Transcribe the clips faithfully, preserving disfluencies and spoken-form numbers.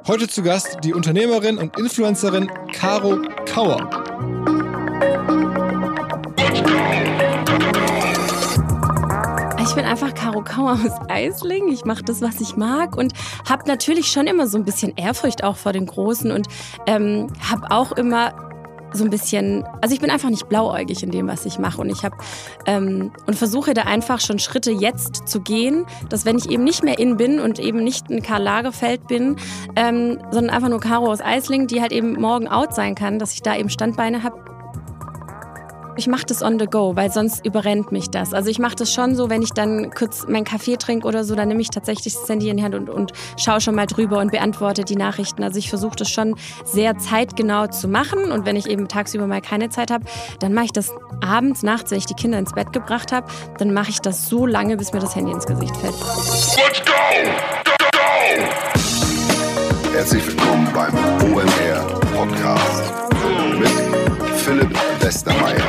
Heute zu Gast die Unternehmerin und Influencerin Caro Kauer. Ich bin einfach Caro Kauer aus Aisling. Ich mache das, was ich mag und habe natürlich schon immer so ein bisschen Ehrfurcht auch vor den Großen und ähm, habe auch immer so ein bisschen, also ich bin einfach nicht blauäugig in dem, was ich mache und ich habe ähm, und versuche da einfach schon Schritte jetzt zu gehen, dass wenn ich eben nicht mehr in bin und eben nicht ein Karl Lagerfeld bin, ähm, sondern einfach nur Caro aus Aisling, die halt eben morgen out sein kann, dass ich da eben Standbeine habe. Ich mache das on the go, weil sonst überrennt mich das. Also ich mache das schon so, wenn ich dann kurz meinen Kaffee trinke oder so, dann nehme ich tatsächlich das Handy in die Hand und, und schaue schon mal drüber und beantworte die Nachrichten. Also ich versuche das schon sehr zeitgenau zu machen und wenn ich eben tagsüber mal keine Zeit habe, dann mache ich das abends, nachts, wenn ich die Kinder ins Bett gebracht habe, dann mache ich das so lange, bis mir das Handy ins Gesicht fällt. Let's go! Go, go! Herzlich willkommen beim O M R Podcast mit Philipp Westermeier.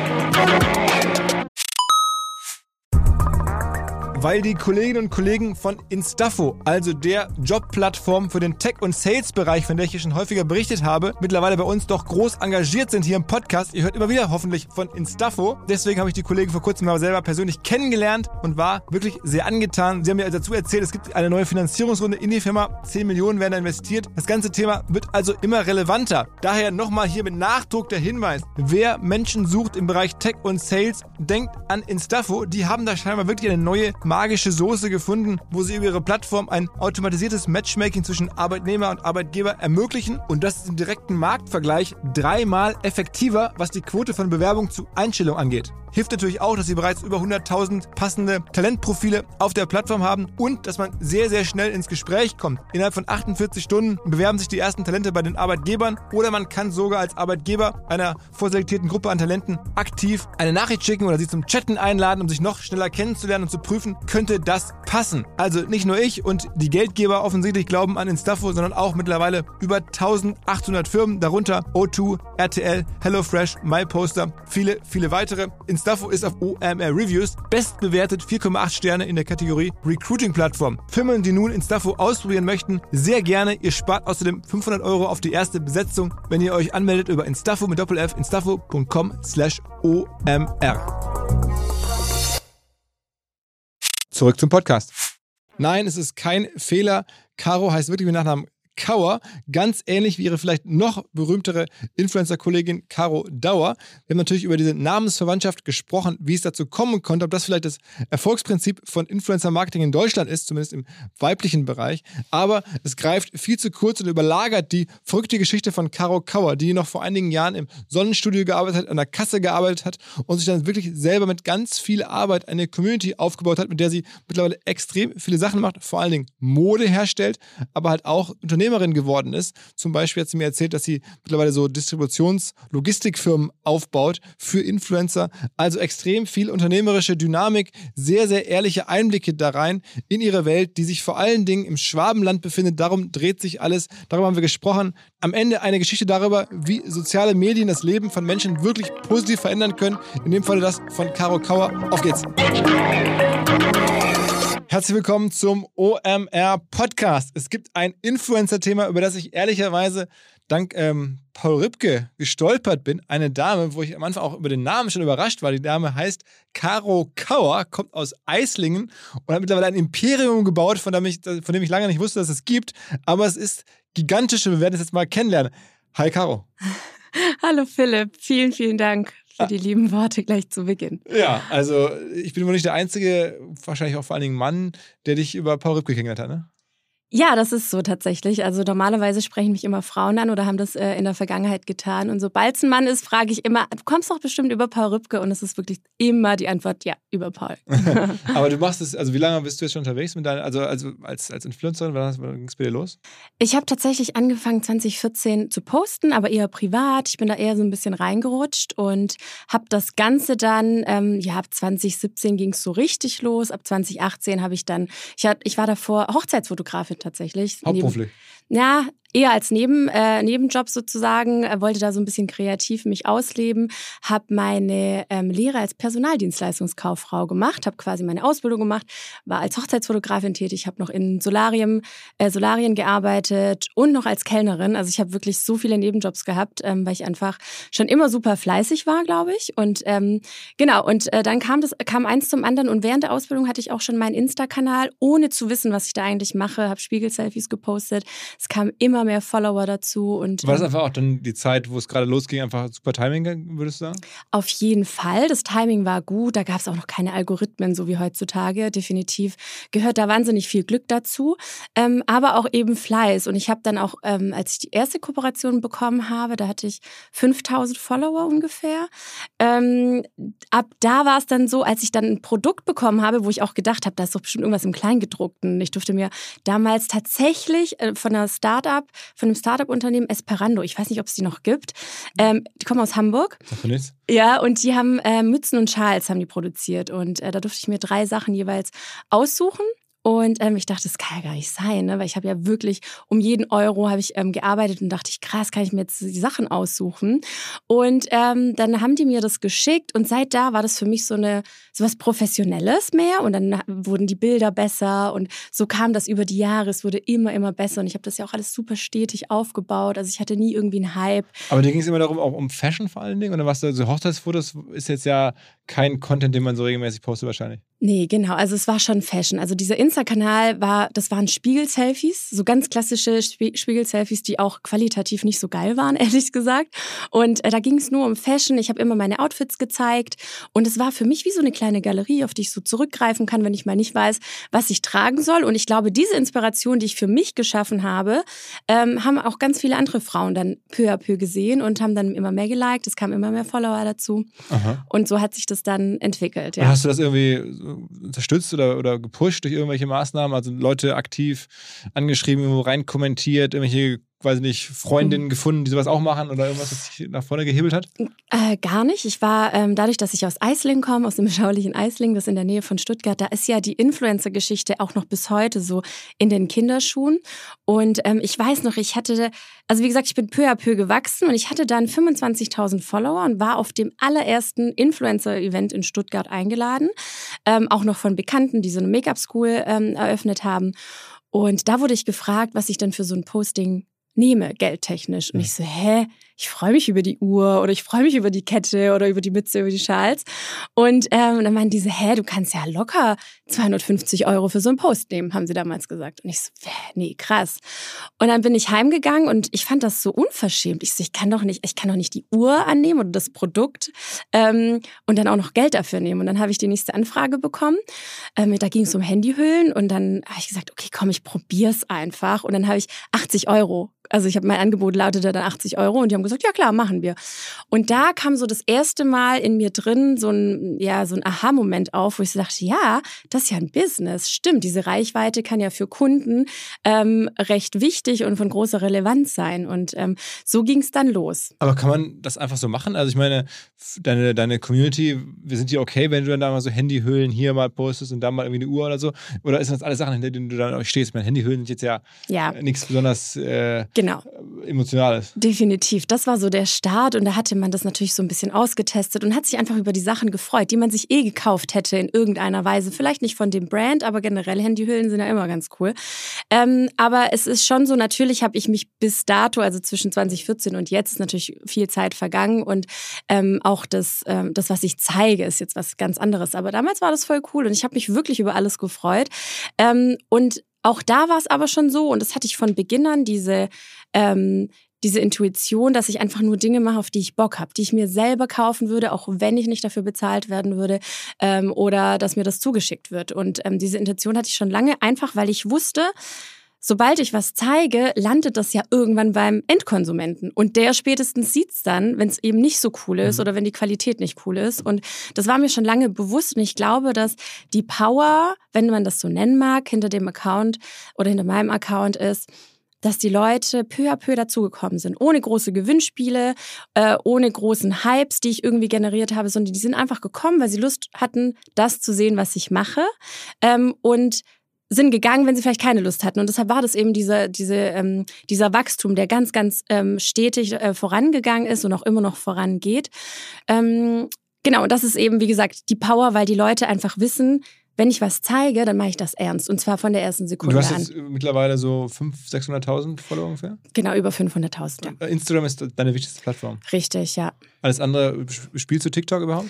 Weil die Kolleginnen und Kollegen von Instafo, also der Jobplattform für den Tech- und Sales-Bereich, von der ich hier schon häufiger berichtet habe, mittlerweile bei uns doch groß engagiert sind hier im Podcast. Ihr hört immer wieder hoffentlich von Instafo. Deswegen habe ich die Kollegen vor kurzem mal selber persönlich kennengelernt und war wirklich sehr angetan. Sie haben mir dazu erzählt, es gibt eine neue Finanzierungsrunde in die Firma. zehn Millionen werden da investiert. Das ganze Thema wird also immer relevanter. Daher nochmal hier mit Nachdruck der Hinweis. Wer Menschen sucht im Bereich Tech und Sales, denkt an Instafo. Die haben da scheinbar wirklich eine neue magische Soße gefunden, wo sie über ihre Plattform ein automatisiertes Matchmaking zwischen Arbeitnehmer und Arbeitgeber ermöglichen und das ist im direkten Marktvergleich dreimal effektiver, was die Quote von Bewerbung zu Einstellung angeht. Hilft natürlich auch, dass sie bereits über hunderttausend passende Talentprofile auf der Plattform haben und dass man sehr, sehr schnell ins Gespräch kommt. Innerhalb von achtundvierzig Stunden bewerben sich die ersten Talente bei den Arbeitgebern oder man kann sogar als Arbeitgeber einer vorselektierten Gruppe an Talenten aktiv eine Nachricht schicken oder sie zum Chatten einladen, um sich noch schneller kennenzulernen und zu prüfen, könnte das passen. Also nicht nur ich und die Geldgeber offensichtlich glauben an Instafo, sondern auch mittlerweile über eintausendachthundert Firmen, darunter O zwei, R T L, HelloFresh, MyPoster, viele, viele weitere. Instafo ist auf O M R Reviews bestbewertet, vier Komma acht Sterne in der Kategorie Recruiting-Plattform. Firmen, die nun Instafo ausprobieren möchten, sehr gerne. Ihr spart außerdem fünfhundert Euro auf die erste Besetzung, wenn ihr euch anmeldet über Instafo mit Doppel-F, instafo punkt com slash O M R. Zurück zum Podcast. Nein, es ist kein Fehler. Caro heißt wirklich mit Nachnamen Kauer, ganz ähnlich wie ihre vielleicht noch berühmtere Influencer-Kollegin Caro Dauer. Wir haben natürlich über diese Namensverwandtschaft gesprochen, wie es dazu kommen konnte, ob das vielleicht das Erfolgsprinzip von Influencer-Marketing in Deutschland ist, zumindest im weiblichen Bereich. Aber es greift viel zu kurz und überlagert die verrückte Geschichte von Caro Kauer, die noch vor einigen Jahren im Sonnenstudio gearbeitet hat, an der Kasse gearbeitet hat und sich dann wirklich selber mit ganz viel Arbeit eine Community aufgebaut hat, mit der sie mittlerweile extrem viele Sachen macht, vor allen Dingen Mode herstellt, aber halt auch Unternehmen geworden ist. Zum Beispiel hat sie mir erzählt, dass sie mittlerweile so Distributions-Logistikfirmen aufbaut für Influencer. Also extrem viel unternehmerische Dynamik, sehr, sehr ehrliche Einblicke da rein in ihre Welt, die sich vor allen Dingen im Schwabenland befindet. Darum dreht sich alles. Darüber haben wir gesprochen. Am Ende eine Geschichte darüber, wie soziale Medien das Leben von Menschen wirklich positiv verändern können. In dem Falle das von Caro Kauer. Auf geht's! Herzlich willkommen zum O M R Podcast. Es gibt ein Influencer-Thema, über das ich ehrlicherweise dank ähm, Paul Ripke gestolpert bin. Eine Dame, wo ich am Anfang auch über den Namen schon überrascht war. Die Dame heißt Caro Kauer, kommt aus Aislingen und hat mittlerweile ein Imperium gebaut, von dem ich, von dem ich lange nicht wusste, dass es gibt. Aber es ist gigantisch und wir werden es jetzt mal kennenlernen. Hi Caro. Hallo Philipp, vielen, vielen Dank für die lieben Worte gleich zu Beginn. Ja, also ich bin wohl nicht der einzige, wahrscheinlich auch vor allen Dingen Mann, der dich über Paul Ripke kennengelernt hat, ne? Ja, das ist so tatsächlich. Also normalerweise sprechen mich immer Frauen an oder haben das äh, in der Vergangenheit getan. Und sobald es ein Mann ist, frage ich immer, du kommst doch bestimmt über Paul Ripke. Und es ist wirklich immer die Antwort, ja, über Paul. Aber du machst es, also wie lange bist du jetzt schon unterwegs mit deiner, also, also als, als Influencerin, wann, wann ging es bei dir los? Ich habe tatsächlich angefangen zwanzig vierzehn zu posten, aber eher privat. Ich bin da eher so ein bisschen reingerutscht und habe das Ganze dann, ähm, ja, ab zwanzig siebzehn ging es so richtig los. Ab zwanzig achtzehn habe ich dann, ich, hat, ich war davor Hochzeitsfotografin tatsächlich. Hauptberuflich? ja, eher als Neben, äh, Nebenjob sozusagen, äh, wollte da so ein bisschen kreativ mich ausleben, habe meine ähm, Lehre als Personaldienstleistungskauffrau gemacht, habe quasi meine Ausbildung gemacht, war als Hochzeitsfotografin tätig, habe noch in Solarien, äh, Solarien gearbeitet und noch als Kellnerin. Also ich habe wirklich so viele Nebenjobs gehabt, ähm, weil ich einfach schon immer super fleißig war, glaube ich. Und ähm, genau, und äh, dann kam das kam eins zum anderen und während der Ausbildung hatte ich auch schon meinen Insta-Kanal, ohne zu wissen, was ich da eigentlich mache, habe Spiegel-Selfies gepostet. Es kam immer mehr Follower dazu. Und, war das einfach auch dann die Zeit, wo es gerade losging, einfach super Timing, würdest du sagen? Auf jeden Fall. Das Timing war gut. Da gab es auch noch keine Algorithmen, so wie heutzutage. Definitiv gehört da wahnsinnig viel Glück dazu. Ähm, aber auch eben Fleiß. Und ich habe dann auch, ähm, als ich die erste Kooperation bekommen habe, da hatte ich fünftausend Follower ungefähr. Ähm, ab da war es dann so, als ich dann ein Produkt bekommen habe, wo ich auch gedacht habe, da ist doch bestimmt irgendwas im Kleingedruckten. Ich durfte mir damals tatsächlich äh, von einer Startup von einem Startup-Unternehmen Esperando. Ich weiß nicht, ob es die noch gibt. Ähm, die kommen aus Hamburg. Sagt mir nichts. Ja, und die haben äh, Mützen und Schals haben die produziert. Und äh, da durfte ich mir drei Sachen jeweils aussuchen. Und ähm, ich dachte, das kann ja gar nicht sein, ne? Weil ich habe ja wirklich um jeden Euro habe ich ähm, gearbeitet und dachte ich, krass, kann ich mir jetzt die Sachen aussuchen. Und ähm, dann haben die mir das geschickt und seit da war das für mich so eine so was Professionelles mehr und dann wurden die Bilder besser und so kam das über die Jahre. Es wurde immer, immer besser und ich habe das ja auch alles super stetig aufgebaut. Also ich hatte nie irgendwie einen Hype. Aber dir ging es immer darum, auch um Fashion vor allen Dingen? Oder was, also Hochzeitsfotos ist jetzt ja kein Content, den man so regelmäßig postet wahrscheinlich? Nee, genau. Also es war schon Fashion. Also dieser Insta-Kanal war, das waren Spiegel-Selfies, so ganz klassische Spie- Spiegel-Selfies, die auch qualitativ nicht so geil waren, ehrlich gesagt. Und äh, da ging es nur um Fashion. Ich habe immer meine Outfits gezeigt und es war für mich wie so eine kleine Galerie, auf die ich so zurückgreifen kann, wenn ich mal nicht weiß, was ich tragen soll. Und ich glaube, diese Inspiration, die ich für mich geschaffen habe, ähm, haben auch ganz viele andere Frauen dann peu à peu gesehen und haben dann immer mehr geliked. Es kamen immer mehr Follower dazu. Aha. Und so hat sich das dann entwickelt. Ja. Und hast du das irgendwie unterstützt oder, oder gepusht durch irgendwelche Maßnahmen? Also Leute aktiv angeschrieben, irgendwo rein kommentiert, irgendwelche, weiß nicht, Freundinnen mhm. gefunden, die sowas auch machen oder irgendwas, was sich nach vorne gehebelt hat? Äh, gar nicht. Ich war, ähm, dadurch, dass ich aus Eislingen komme, aus dem beschaulichen Eislingen, das ist in der Nähe von Stuttgart, da ist ja die Influencer-Geschichte auch noch bis heute so in den Kinderschuhen. Und ähm, ich weiß noch, ich hatte, also wie gesagt, ich bin peu à peu gewachsen und ich hatte dann fünfundzwanzigtausend Follower und war auf dem allerersten Influencer-Event in Stuttgart eingeladen. Ähm, auch noch von Bekannten, die so eine Make-up-School ähm, eröffnet haben. Und da wurde ich gefragt, was ich dann für so ein Posting nehme, geldtechnisch. Und ich so, hä? Ich freue mich über die Uhr oder ich freue mich über die Kette oder über die Mütze, über die Schals. Und ähm, dann meinen diese, hä, du kannst ja locker zweihundertfünfzig Euro für so einen Post nehmen, haben sie damals gesagt. Und ich so, nee, krass. Und dann bin ich heimgegangen und ich fand das so unverschämt. Ich so, ich kann doch nicht, ich kann doch nicht die Uhr annehmen oder das Produkt ähm, und dann auch noch Geld dafür nehmen. Und dann habe ich die nächste Anfrage bekommen. Ähm, da ging es um Handyhüllen und dann habe ich gesagt, okay, komm, ich probier's einfach. Und dann habe ich achtzig Euro. Also ich habe mein Angebot lautete dann achtzig Euro und die haben gesagt, ja klar, machen wir. Und da kam so das erste Mal in mir drin so ein, ja, so ein Aha-Moment auf, wo ich so dachte, ja, das ist ja ein Business. Stimmt, diese Reichweite kann ja für Kunden ähm, recht wichtig und von großer Relevanz sein. Und ähm, so ging es dann los. Aber kann man das einfach so machen? Also ich meine, deine, deine Community, wir sind ja okay, wenn du dann da mal so Handyhüllen hier mal postest und da mal irgendwie eine Uhr oder so. Oder ist das alles Sachen, hinter denen du dann auch stehst? Meine Handyhüllen sind jetzt ja, ja. nichts besonders äh, genau. Emotionales. Definitiv. Das war so der Start und da hatte man das natürlich so ein bisschen ausgetestet und hat sich einfach über die Sachen gefreut, die man sich eh gekauft hätte in irgendeiner Weise. Vielleicht nicht von dem Brand, aber generell Handyhüllen sind ja immer ganz cool. Ähm, aber es ist schon so, natürlich habe ich mich bis dato, also zwischen zwanzig vierzehn und jetzt, ist natürlich viel Zeit vergangen und ähm, auch das, ähm, das, was ich zeige, ist jetzt was ganz anderes. Aber damals war das voll cool und ich habe mich wirklich über alles gefreut. Ähm, und auch da war es aber schon so, und das hatte ich von Beginn an, diese, ähm, diese Intuition, dass ich einfach nur Dinge mache, auf die ich Bock habe, die ich mir selber kaufen würde, auch wenn ich nicht dafür bezahlt werden würde ähm, oder dass mir das zugeschickt wird. Und ähm, diese Intuition hatte ich schon lange, einfach weil ich wusste, sobald ich was zeige, landet das ja irgendwann beim Endkonsumenten. Und der spätestens sieht's dann, wenn es eben nicht so cool ist oder wenn die Qualität nicht cool ist. Und das war mir schon lange bewusst. Und ich glaube, dass die Power, wenn man das so nennen mag, hinter dem Account oder hinter meinem Account ist, dass die Leute peu à peu dazugekommen sind. Ohne große Gewinnspiele, äh, ohne großen Hypes, die ich irgendwie generiert habe, sondern die sind einfach gekommen, weil sie Lust hatten, das zu sehen, was ich mache. Ähm, und sind gegangen, wenn sie vielleicht keine Lust hatten. Und deshalb war das eben dieser, diese, ähm, dieser Wachstum, der ganz, ganz ähm, stetig äh, vorangegangen ist und auch immer noch vorangeht. Ähm, genau, und das ist eben, wie gesagt, die Power, weil die Leute einfach wissen, wenn ich was zeige, dann mache ich das ernst. Und zwar von der ersten Sekunde an. Du hast jetzt an. mittlerweile so fünfhunderttausend, sechshunderttausend Follower ungefähr? Genau, über fünfhunderttausend, ja. Instagram ist deine wichtigste Plattform? Richtig, ja. Alles andere, spielst du TikTok überhaupt?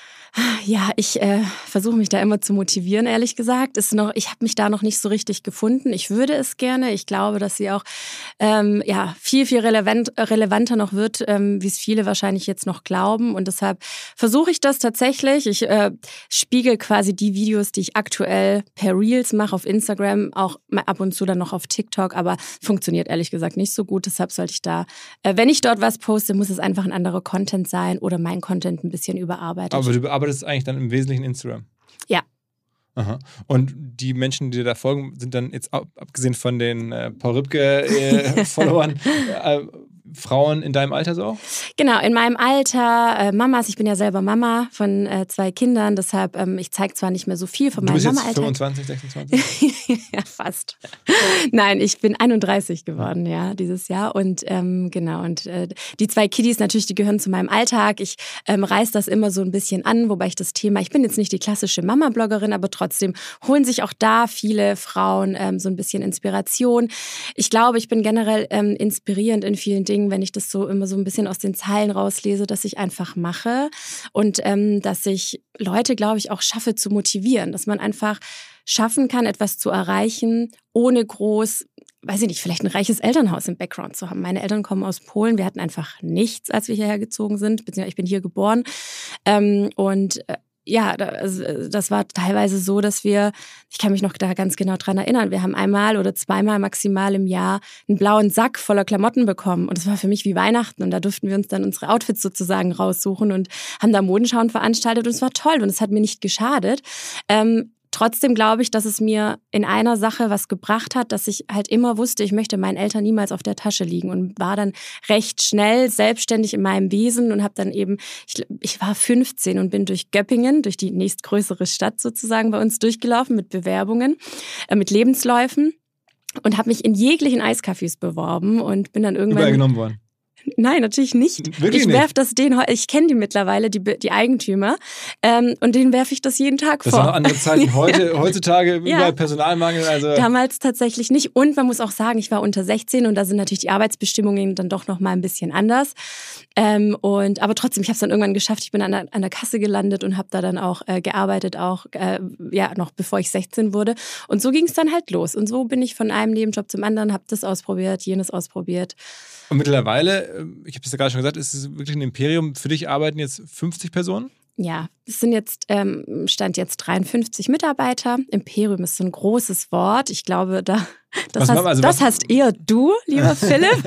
Ja, ich äh, versuche mich da immer zu motivieren, ehrlich gesagt. Ist noch, ich habe mich da noch nicht so richtig gefunden. Ich würde es gerne. Ich glaube, dass sie auch ähm, ja, viel, viel relevant, relevanter noch wird, ähm, wie es viele wahrscheinlich jetzt noch glauben. Und deshalb versuche ich das tatsächlich. Ich äh, spiegel quasi die Videos, die ich aktuell per Reels mache auf Instagram, auch ab und zu dann noch auf TikTok. Aber funktioniert ehrlich gesagt nicht so gut. Deshalb sollte ich da, äh, wenn ich dort was poste, muss es einfach ein anderer Content sein oder mein Content ein bisschen überarbeitet. Aber du aber das ist eigentlich dann im Wesentlichen Instagram. Ja. Aha. Und die Menschen, die dir da folgen, sind dann jetzt abgesehen von den äh, Paul Rübke-Followern äh, äh, Frauen in deinem Alter so auch? Genau, in meinem Alter, äh, Mamas, ich bin ja selber Mama von äh, zwei Kindern, deshalb, ähm, ich zeige zwar nicht mehr so viel von meinem Mama-Alter. Du bist jetzt fünfundzwanzig, sechsundzwanzig? Ja, fast. Nein, ich bin einunddreißig geworden, ja, dieses Jahr. Und ähm, genau, und äh, die zwei Kiddies natürlich, die gehören zu meinem Alltag. Ich ähm, reiß das immer so ein bisschen an, wobei ich das Thema, ich bin jetzt nicht die klassische Mama-Bloggerin, aber trotzdem holen sich auch da viele Frauen ähm, so ein bisschen Inspiration. Ich glaube, ich bin generell ähm, inspirierend in vielen Dingen, wenn ich das so immer so ein bisschen aus den Zeilen rauslese, dass ich einfach mache und ähm, dass ich Leute, glaube ich, auch schaffe zu motivieren, dass man einfach schaffen kann, etwas zu erreichen, ohne groß, weiß ich nicht, vielleicht ein reiches Elternhaus im Background zu haben. Meine Eltern kommen aus Polen, wir hatten einfach nichts, als wir hierher gezogen sind, beziehungsweise ich bin hier geboren ähm, und äh, ja, das war teilweise so, dass wir, ich kann mich noch da ganz genau dran erinnern, wir haben einmal oder zweimal maximal im Jahr einen blauen Sack voller Klamotten bekommen. Und das war für mich wie Weihnachten. Und da durften wir uns dann unsere Outfits sozusagen raussuchen und haben da Modenschauen veranstaltet. Und es war toll und es hat mir nicht geschadet. Ähm, Trotzdem glaube ich, dass es mir in einer Sache was gebracht hat, dass ich halt immer wusste, ich möchte meinen Eltern niemals auf der Tasche liegen und war dann recht schnell selbstständig in meinem Wesen und habe dann eben, ich, ich war fünfzehn und bin durch Göppingen, durch die nächstgrößere Stadt sozusagen bei uns durchgelaufen mit Bewerbungen, äh, mit Lebensläufen und habe mich in jeglichen Eiscafés beworben und bin dann irgendwann... Überall genommen worden. Nein, natürlich nicht. Wirklich ich werfe das denen, ich kenne die mittlerweile, die, die Eigentümer, ähm, und denen werfe ich das jeden Tag das vor. Das waren andere Zeiten. Heute, heutzutage überall ja. Personalmangel. Also damals tatsächlich nicht. Und man muss auch sagen, ich war unter sechzehn und da sind natürlich die Arbeitsbestimmungen dann doch noch mal ein bisschen anders. Ähm, und aber trotzdem, ich habe es dann irgendwann geschafft. Ich bin an der, an der Kasse gelandet und habe da dann auch äh, gearbeitet, auch äh, ja noch bevor ich sechzehn wurde. Und so ging es dann halt los. Und so bin ich von einem Nebenjob zum anderen, habe das ausprobiert, jenes ausprobiert. Und mittlerweile, ich habe es ja gerade schon gesagt, ist es wirklich ein Imperium. Für dich arbeiten jetzt fünfzig Personen? Ja, es sind jetzt, ähm, Stand jetzt dreiundfünfzig Mitarbeiter. Imperium ist so ein großes Wort. Ich glaube, da, das, hast, also das hast eher du, lieber Philipp.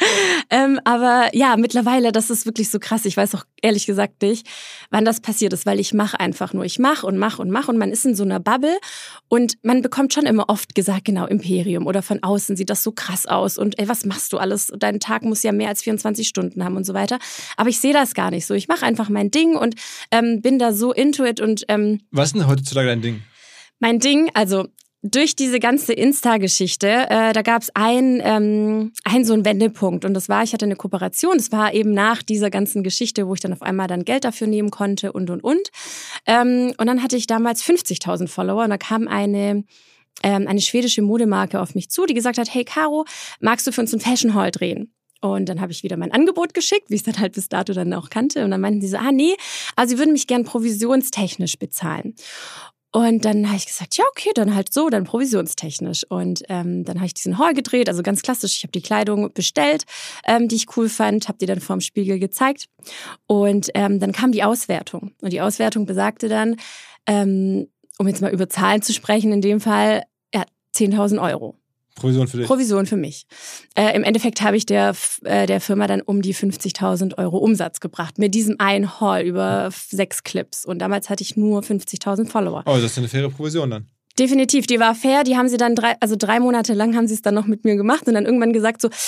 ähm, aber ja, mittlerweile, das ist wirklich so krass. Ich weiß auch ehrlich gesagt nicht, wann das passiert ist, weil ich mache einfach nur. Ich mache und mache und mache und man ist in so einer Bubble und man bekommt schon immer oft gesagt, genau, Imperium oder von außen sieht das so krass aus und ey, was machst du alles? Dein Tag muss ja mehr als vierundzwanzig Stunden haben und so weiter. Aber ich sehe das gar nicht so. Ich mache einfach mein Ding und ähm, bin da so into it und ähm, was ist denn heutzutage dein Ding? Mein Ding, also durch diese ganze Insta-Geschichte, äh, da gab es ein, ähm, ein so einen Wendepunkt und das war, ich hatte eine Kooperation, das war eben nach dieser ganzen Geschichte, wo ich dann auf einmal dann Geld dafür nehmen konnte und und und. Ähm, und dann hatte ich damals fünfzigtausend Follower und da kam eine ähm, eine schwedische Modemarke auf mich zu, die gesagt hat, hey Caro, magst du für uns einen Fashion Haul drehen? Und dann habe ich wieder mein Angebot geschickt, wie ich es dann halt bis dato dann auch kannte. Und dann meinten sie so, ah nee, aber sie würden mich gern provisionstechnisch bezahlen. Und dann habe ich gesagt, ja okay, dann halt so, dann provisionstechnisch. Und ähm, dann habe ich diesen Haul gedreht, also ganz klassisch. Ich habe die Kleidung bestellt, ähm, die ich cool fand, habe die dann vorm Spiegel gezeigt. Und ähm, dann kam die Auswertung. Und die Auswertung besagte dann, ähm, um jetzt mal über Zahlen zu sprechen, in dem Fall ja, zehntausend Euro. Provision für dich? Provision für mich. Äh, Im Endeffekt habe ich der, äh, der Firma dann um die fünfzigtausend Euro Umsatz gebracht. Mit diesem einen Haul über sechs Clips. Und damals hatte ich nur fünfzigtausend Follower. Oh, das ist eine faire Provision dann. Definitiv, die war fair. Die haben sie dann drei, also drei Monate lang haben sie es dann noch mit mir gemacht und dann irgendwann gesagt so,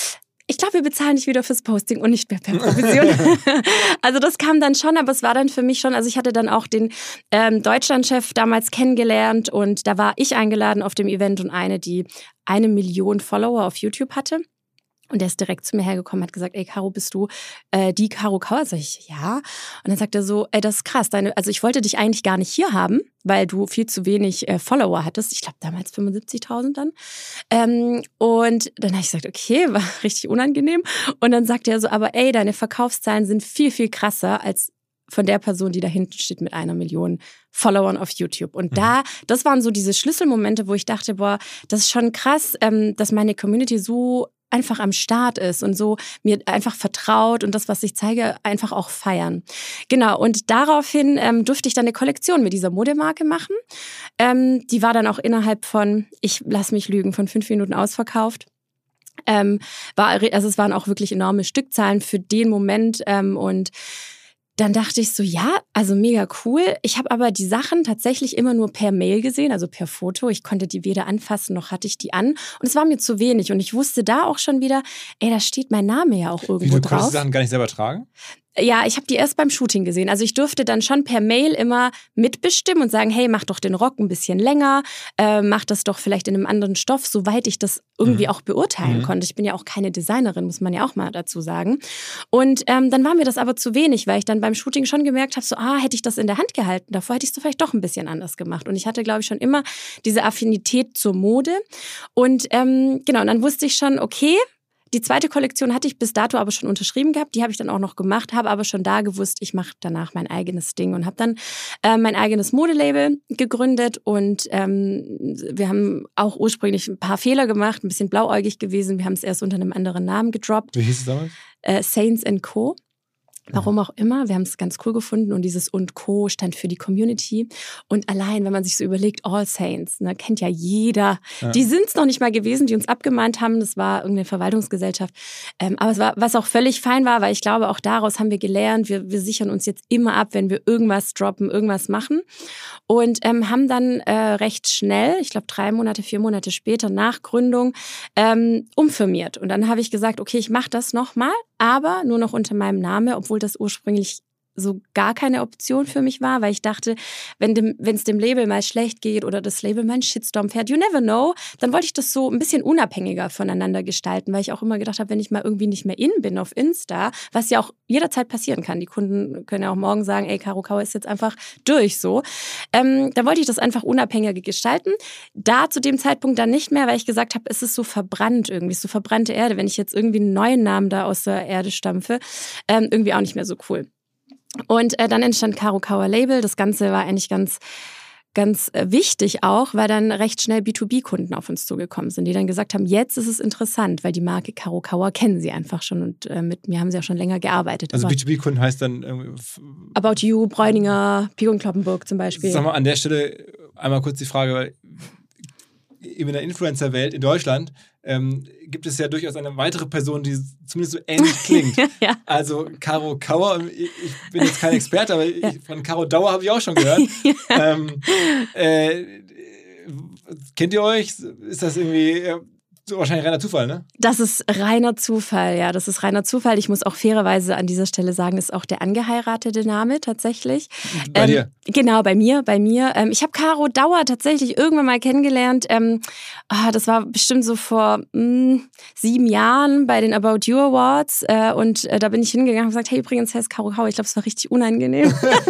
ich glaube, wir bezahlen dich wieder fürs Posting und nicht mehr per Provision. Also das kam dann schon, aber es war dann für mich schon, also ich hatte dann auch den ähm, Deutschlandchef damals kennengelernt und da war ich eingeladen auf dem Event und eine, die eine Million Follower auf YouTube hatte. Und der ist direkt zu mir hergekommen, hat gesagt, ey, Caro, bist du äh, die Caro Kauer? Sag ich, ja. Und dann sagt er so, ey, das ist krass. Deine, also ich wollte dich eigentlich gar nicht hier haben, weil du viel zu wenig äh, Follower hattest. Ich glaube, damals fünfundsiebzigtausend dann. Ähm, und dann habe ich gesagt, okay, war richtig unangenehm. Und dann sagt er so, aber ey, deine Verkaufszahlen sind viel, viel krasser als von der Person, die da hinten steht mit einer Million Followern auf YouTube. Und da, das waren so diese Schlüsselmomente, wo ich dachte, boah, das ist schon krass, ähm, dass meine Community so einfach am Start ist und so mir einfach vertraut und das, was ich zeige, einfach auch feiern. Genau, und daraufhin ähm, durfte ich dann eine Kollektion mit dieser Modemarke machen. Ähm, die war dann auch innerhalb von, ich lass mich lügen, von fünf Minuten ausverkauft. Ähm, war, also es waren auch wirklich enorme Stückzahlen für den Moment ähm, und dann dachte ich so, ja, also mega cool. Ich habe aber die Sachen tatsächlich immer nur per Mail gesehen, also per Foto. Ich konnte die weder anfassen, noch hatte ich die an. Und es war mir zu wenig. Und ich wusste da auch schon wieder, ey, da steht mein Name ja auch irgendwo Wie, du drauf. konntest die Sachen gar nicht selber tragen? Ja, ich habe die erst beim Shooting gesehen. Also ich durfte dann schon per Mail immer mitbestimmen und sagen, hey, mach doch den Rock ein bisschen länger, äh, mach das doch vielleicht in einem anderen Stoff, soweit ich das irgendwie mhm. auch beurteilen mhm. konnte. Ich bin ja auch keine Designerin, muss man ja auch mal dazu sagen. Und ähm, dann war mir das aber zu wenig, weil ich dann beim Shooting schon gemerkt habe, so, ah, hätte ich das in der Hand gehalten, davor hätte ich es vielleicht doch ein bisschen anders gemacht. Und ich hatte, glaube ich, schon immer diese Affinität zur Mode. Und ähm, genau, und dann wusste ich schon, okay, die zweite Kollektion hatte ich bis dato aber schon unterschrieben gehabt. Die habe ich dann auch noch gemacht, habe aber schon da gewusst, ich mache danach mein eigenes Ding und habe dann äh, mein eigenes Modelabel gegründet. Und ähm, wir haben auch ursprünglich ein paar Fehler gemacht, ein bisschen blauäugig gewesen. Wir haben es erst unter einem anderen Namen gedroppt. Wie hieß es damals? Äh, Saints and Co. Warum auch immer, wir haben es ganz cool gefunden und dieses und Co. stand für die Community. Und allein, wenn man sich so überlegt, All Saints, ne, kennt ja jeder. Ja. Die sind es noch nicht mal gewesen, die uns abgemahnt haben. Das war irgendeine Verwaltungsgesellschaft. Ähm, aber es war, was auch völlig fein war, weil ich glaube, auch daraus haben wir gelernt, wir, wir sichern uns jetzt immer ab, wenn wir irgendwas droppen, irgendwas machen. Und ähm, haben dann äh, recht schnell, ich glaube drei Monate, vier Monate später nach Gründung, ähm, umfirmiert. Und dann habe ich gesagt, okay, ich mache das nochmal, aber nur noch unter meinem Namen, obwohl das ursprünglich so gar keine Option für mich war, weil ich dachte, wenn dem, wenn es dem Label mal schlecht geht oder das Label mal einen Shitstorm fährt, you never know, dann wollte ich das so ein bisschen unabhängiger voneinander gestalten, weil ich auch immer gedacht habe, wenn ich mal irgendwie nicht mehr in bin auf Insta, was ja auch jederzeit passieren kann, die Kunden können ja auch morgen sagen, ey, Caro Kauer ist jetzt einfach durch so, ähm, dann wollte ich das einfach unabhängiger gestalten. Da zu dem Zeitpunkt dann nicht mehr, weil ich gesagt habe, es ist so verbrannt irgendwie, so verbrannte Erde, wenn ich jetzt irgendwie einen neuen Namen da aus der Erde stampfe, ähm, irgendwie auch nicht mehr so cool. Und äh, dann entstand Caro Kauer Label. Das Ganze war eigentlich ganz, ganz äh, wichtig auch, weil dann recht schnell B zwei B-Kunden auf uns zugekommen sind, die dann gesagt haben, jetzt ist es interessant, weil die Marke Caro Kauer kennen sie einfach schon und äh, mit mir haben sie auch schon länger gearbeitet. Also B zwei B-Kunden heißt dann irgendwie About You, Bräuninger, Pico und Kloppenburg zum Beispiel. Sag mal an der Stelle einmal kurz die Frage, weil in der Influencer-Welt in Deutschland ähm, gibt es ja durchaus eine weitere Person, die zumindest so ähnlich klingt. Ja. Also Caro Kauer, ich, ich bin jetzt kein Experte, aber ja. ich, von Caro Dauer habe ich auch schon gehört. Ja. Ähm, äh, kennt ihr euch? Ist das irgendwie... So wahrscheinlich reiner Zufall, ne? Das ist reiner Zufall, ja. Das ist reiner Zufall. Ich muss auch fairerweise an dieser Stelle sagen, ist auch der angeheiratete Name tatsächlich. Bei ähm, dir? Genau, bei mir, bei mir. Ähm, ich habe Caro Dauer tatsächlich irgendwann mal kennengelernt. Ähm, oh, das war bestimmt so vor mh, sieben Jahren bei den About You Awards. Äh, und äh, da bin ich hingegangen und gesagt, hey, übrigens heißt Caro Kauer. Ich glaube, es war richtig unangenehm.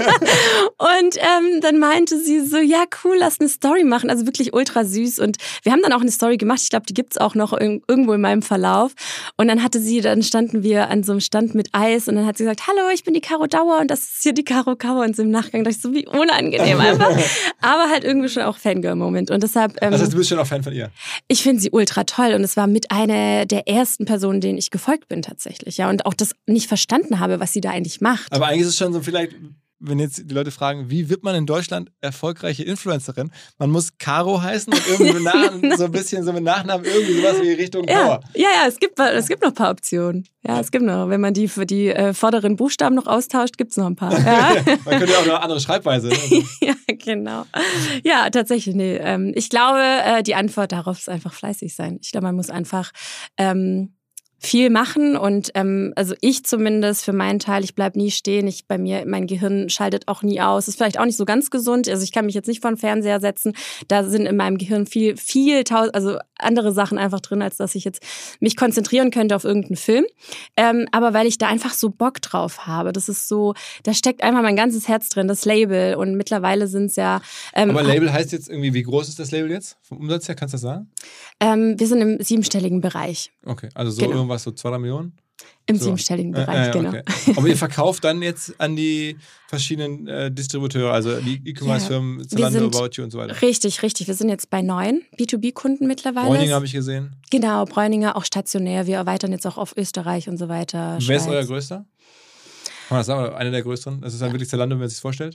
Und ähm, dann meinte sie so, ja cool, lass eine Story machen. Also wirklich ultra süß. Und wir haben dann auch eine Story gemacht. Ich glaube, die gibt's auch noch irgendwo in meinem Verlauf. Und dann hatte sie, dann standen wir an so einem Stand mit Eis und dann hat sie gesagt, hallo, ich bin die Caro Dauer und das ist hier die Caro Kauer. Und so im Nachgang dachte ich so, wie unangenehm einfach. Aber halt irgendwie schon auch Fangirl-Moment. Und deshalb... Ähm, also du bist schon auch Fan von ihr? Ich finde sie ultra toll und es war mit einer der ersten Personen, denen ich gefolgt bin tatsächlich. Ja, und auch das nicht verstanden habe, was sie da eigentlich macht. Aber eigentlich ist es schon so vielleicht... Wenn jetzt die Leute fragen, wie wird man in Deutschland erfolgreiche Influencerin? Man muss Caro heißen und irgendwie nach, so ein bisschen so mit Nachnamen irgendwie sowas wie Richtung ja, Power. Ja, ja, es gibt, es gibt noch ein paar Optionen. Ja, es gibt noch. Wenn man die für die äh, vorderen Buchstaben noch austauscht, gibt es noch ein paar. Ja. Man könnte ja auch noch eine andere Schreibweise. Also. Ja, genau. Ja, tatsächlich, nee. Ähm, ich glaube, äh, die Antwort darauf ist einfach fleißig sein. Ich glaube, man muss einfach... Ähm, viel machen und ähm, also ich zumindest für meinen Teil, ich bleib nie stehen. Ich bei mir, mein Gehirn schaltet auch nie aus. Ist vielleicht auch nicht so ganz gesund. Also ich kann mich jetzt nicht vor den Fernseher setzen. Da sind in meinem Gehirn viel, viel, also andere Sachen einfach drin, als dass ich jetzt mich konzentrieren könnte auf irgendeinen Film. Ähm, aber weil ich da einfach so Bock drauf habe. Das ist so, da steckt einfach mein ganzes Herz drin, das Label. Und mittlerweile sind es ja... Ähm, aber Label heißt jetzt irgendwie, wie groß ist das Label jetzt? Vom Umsatz her, kannst du das sagen? Ähm, wir sind im siebenstelligen Bereich. Okay, also so genau. irgendwas, so zwei, drei Millionen? Im so. siebenstelligen Bereich, äh, äh, okay. genau. Aber ihr verkauft dann jetzt an die verschiedenen äh, Distributeure, also die E-Commerce-Firmen, ja, Zalando, About You und so weiter? Richtig, richtig. Wir sind jetzt bei neun B zwei B-Kunden mittlerweile. Bräuninger habe ich gesehen. Genau, Bräuninger auch stationär. Wir erweitern jetzt auch auf Österreich und so weiter. Wer ist euer größter? Kann man das sagen? Einer der größeren? Das ist dann wirklich Zalando, wenn man sich das vorstellt?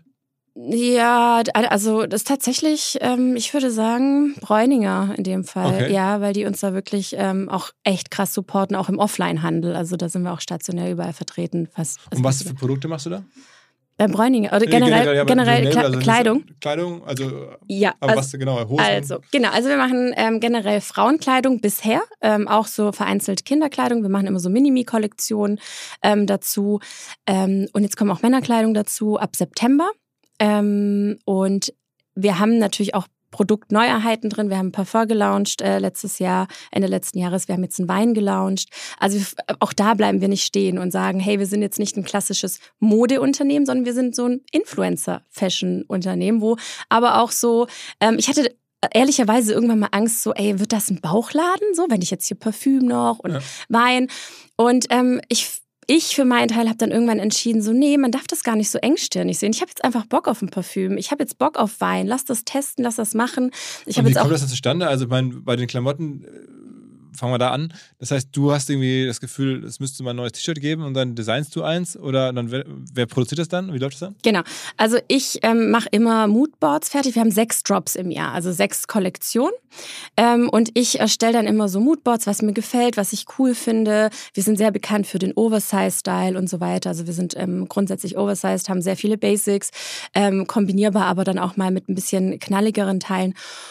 Ja, also das ist tatsächlich, ähm, ich würde sagen, Bräuninger in dem Fall. Okay. Ja, weil die uns da wirklich ähm, auch echt krass supporten, auch im Offline-Handel. Also da sind wir auch stationär überall vertreten. Fast, und was für Produkte machst du da? Beim Bräuninger, oder generell, generell, ja, generell Label, Kle also Kleidung. Kleidung, also, ja, aber also, was genau, Hosen? Also, genau, also wir machen ähm, generell Frauenkleidung bisher, ähm, auch so vereinzelt Kinderkleidung. Wir machen immer so Minimi-Kollektionen ähm, dazu. Ähm, und jetzt kommen auch Männerkleidung dazu ab September. Ähm, und wir haben natürlich auch Produktneuheiten drin. Wir haben ein Parfum gelauncht äh, letztes Jahr, Ende letzten Jahres. Wir haben jetzt einen Wein gelauncht. Also auch da bleiben wir nicht stehen und sagen, hey, wir sind jetzt nicht ein klassisches Modeunternehmen, sondern wir sind so ein Influencer-Fashion-Unternehmen, wo aber auch so, ähm, ich hatte ehrlicherweise irgendwann mal Angst, so, ey, wird das ein Bauchladen? So, wenn ich jetzt hier Parfüm noch und ja. Wein. Und ähm, ich Ich für meinen Teil habe dann irgendwann entschieden, so nee, man darf das gar nicht so engstirnig sehen. Ich habe jetzt einfach Bock auf ein Parfüm. Ich habe jetzt Bock auf Wein. Lass das testen, lass das machen. Ich und wie jetzt kommt auch das dann zustande? Also mein, bei den Klamotten, fangen wir da an. Das heißt, du hast irgendwie das Gefühl, es müsste mal ein neues T-Shirt geben und dann designst du eins oder dann wer, wer produziert das dann? Wie läuft das dann? Genau. Also ich ähm, mache immer Moodboards fertig. Wir haben sechs Drops im Jahr, also sechs Kollektionen. Ähm, und ich erstelle dann immer so Moodboards, was mir gefällt, was ich cool finde. Wir sind sehr bekannt für den Oversize-Style und so weiter. Also wir sind ähm, grundsätzlich oversized, haben sehr viele Basics, ähm, kombinierbar aber dann auch mal mit ein bisschen knalligeren Teilen.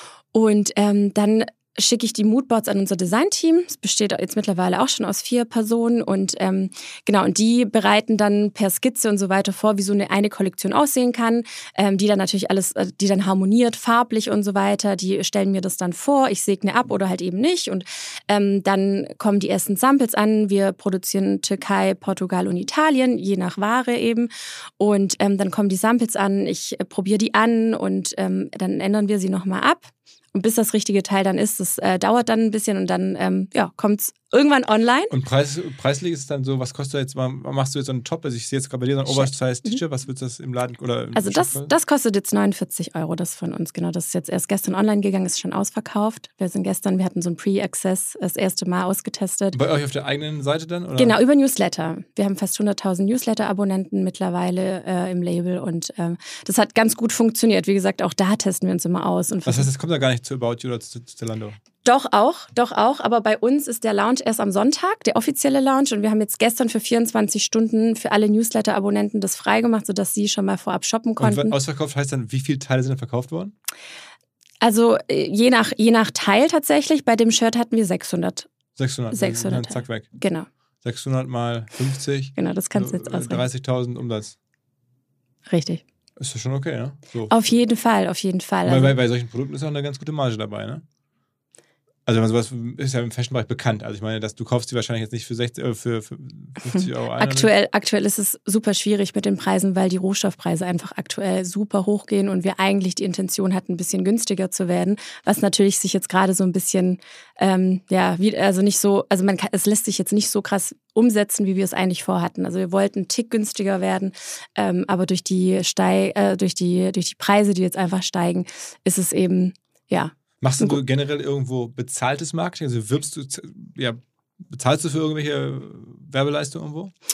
Und ähm, dann schicke ich die Moodboards an unser Designteam. Es besteht jetzt mittlerweile auch schon aus vier Personen und ähm, genau, und die bereiten dann per Skizze und so weiter vor, wie so eine eine Kollektion aussehen kann, ähm, die dann natürlich alles, die dann harmoniert, farblich und so weiter. Die stellen mir das dann vor, ich segne ab oder halt eben nicht und ähm, dann kommen die ersten Samples an. Wir produzieren Türkei, Portugal und Italien, je nach Ware eben und ähm, dann kommen die Samples an, ich äh, probiere die an und ähm, dann ändern wir sie nochmal ab. Und bis das richtige Teil dann ist, das äh, dauert dann ein bisschen und dann ähm, ja, kommt es irgendwann online. Und Preis, preislich ist es dann so, was kostet jetzt, machst du jetzt so einen Top? Also ich sehe jetzt gerade bei dir so ein Oversize-T-Shirt, was wird das im Laden? Oder also das, das kostet jetzt neunundvierzig Euro, das von uns, genau. Das ist jetzt erst gestern online gegangen, ist schon ausverkauft. Wir sind gestern, wir hatten so ein Pre-Access das erste Mal ausgetestet. Bei euch auf der eigenen Seite dann? Oder? Genau, über Newsletter. Wir haben fast hunderttausend Newsletter-Abonnenten mittlerweile äh, im Label und ähm, das hat ganz gut funktioniert. Wie gesagt, auch da testen wir uns immer aus. Und das heißt, es kommt da gar nicht zu About You oder zu Zalando? Doch auch, doch auch. Aber bei uns ist der Launch erst am Sonntag, der offizielle Launch. Und wir haben jetzt gestern für vierundzwanzig Stunden für alle Newsletter-Abonnenten das freigemacht, sodass sie schon mal vorab shoppen konnten. Und ausverkauft heißt dann, wie viele Teile sind dann verkauft worden? Also je nach, je nach Teil tatsächlich. Bei dem Shirt hatten wir sechshundert. sechshundert? sechshundert. Dann zack, weg. Genau. sechshundert mal fünfzig. Genau, das kannst du jetzt ausrechnen. dreißigtausend Umsatz. Richtig. Ist das schon okay, ja? So. Auf jeden Fall, auf jeden Fall. Weil also bei, bei solchen Produkten ist auch eine ganz gute Marge dabei, ne? Also sowas ist ja im Fashion-Bereich bekannt. Also ich meine, dass du kaufst die wahrscheinlich jetzt nicht für, sechzig, äh, für, für fünfzig Euro ein. Aktuell, aktuell ist es super schwierig mit den Preisen, weil die Rohstoffpreise einfach aktuell super hoch gehen und wir eigentlich die Intention hatten, ein bisschen günstiger zu werden, was natürlich sich jetzt gerade so ein bisschen, ähm, ja, wie, also nicht so, also man kann, es lässt sich jetzt nicht so krass umsetzen, wie wir es eigentlich vorhatten. Also wir wollten einen Tick günstiger werden, ähm, aber durch die, Steig, äh, durch die, durch die Preise, die jetzt einfach steigen, ist es eben, ja. Machst du generell irgendwo bezahltes Marketing? Also wirbst du, ja, bezahlst du für irgendwelche Werbeleistungen irgendwo?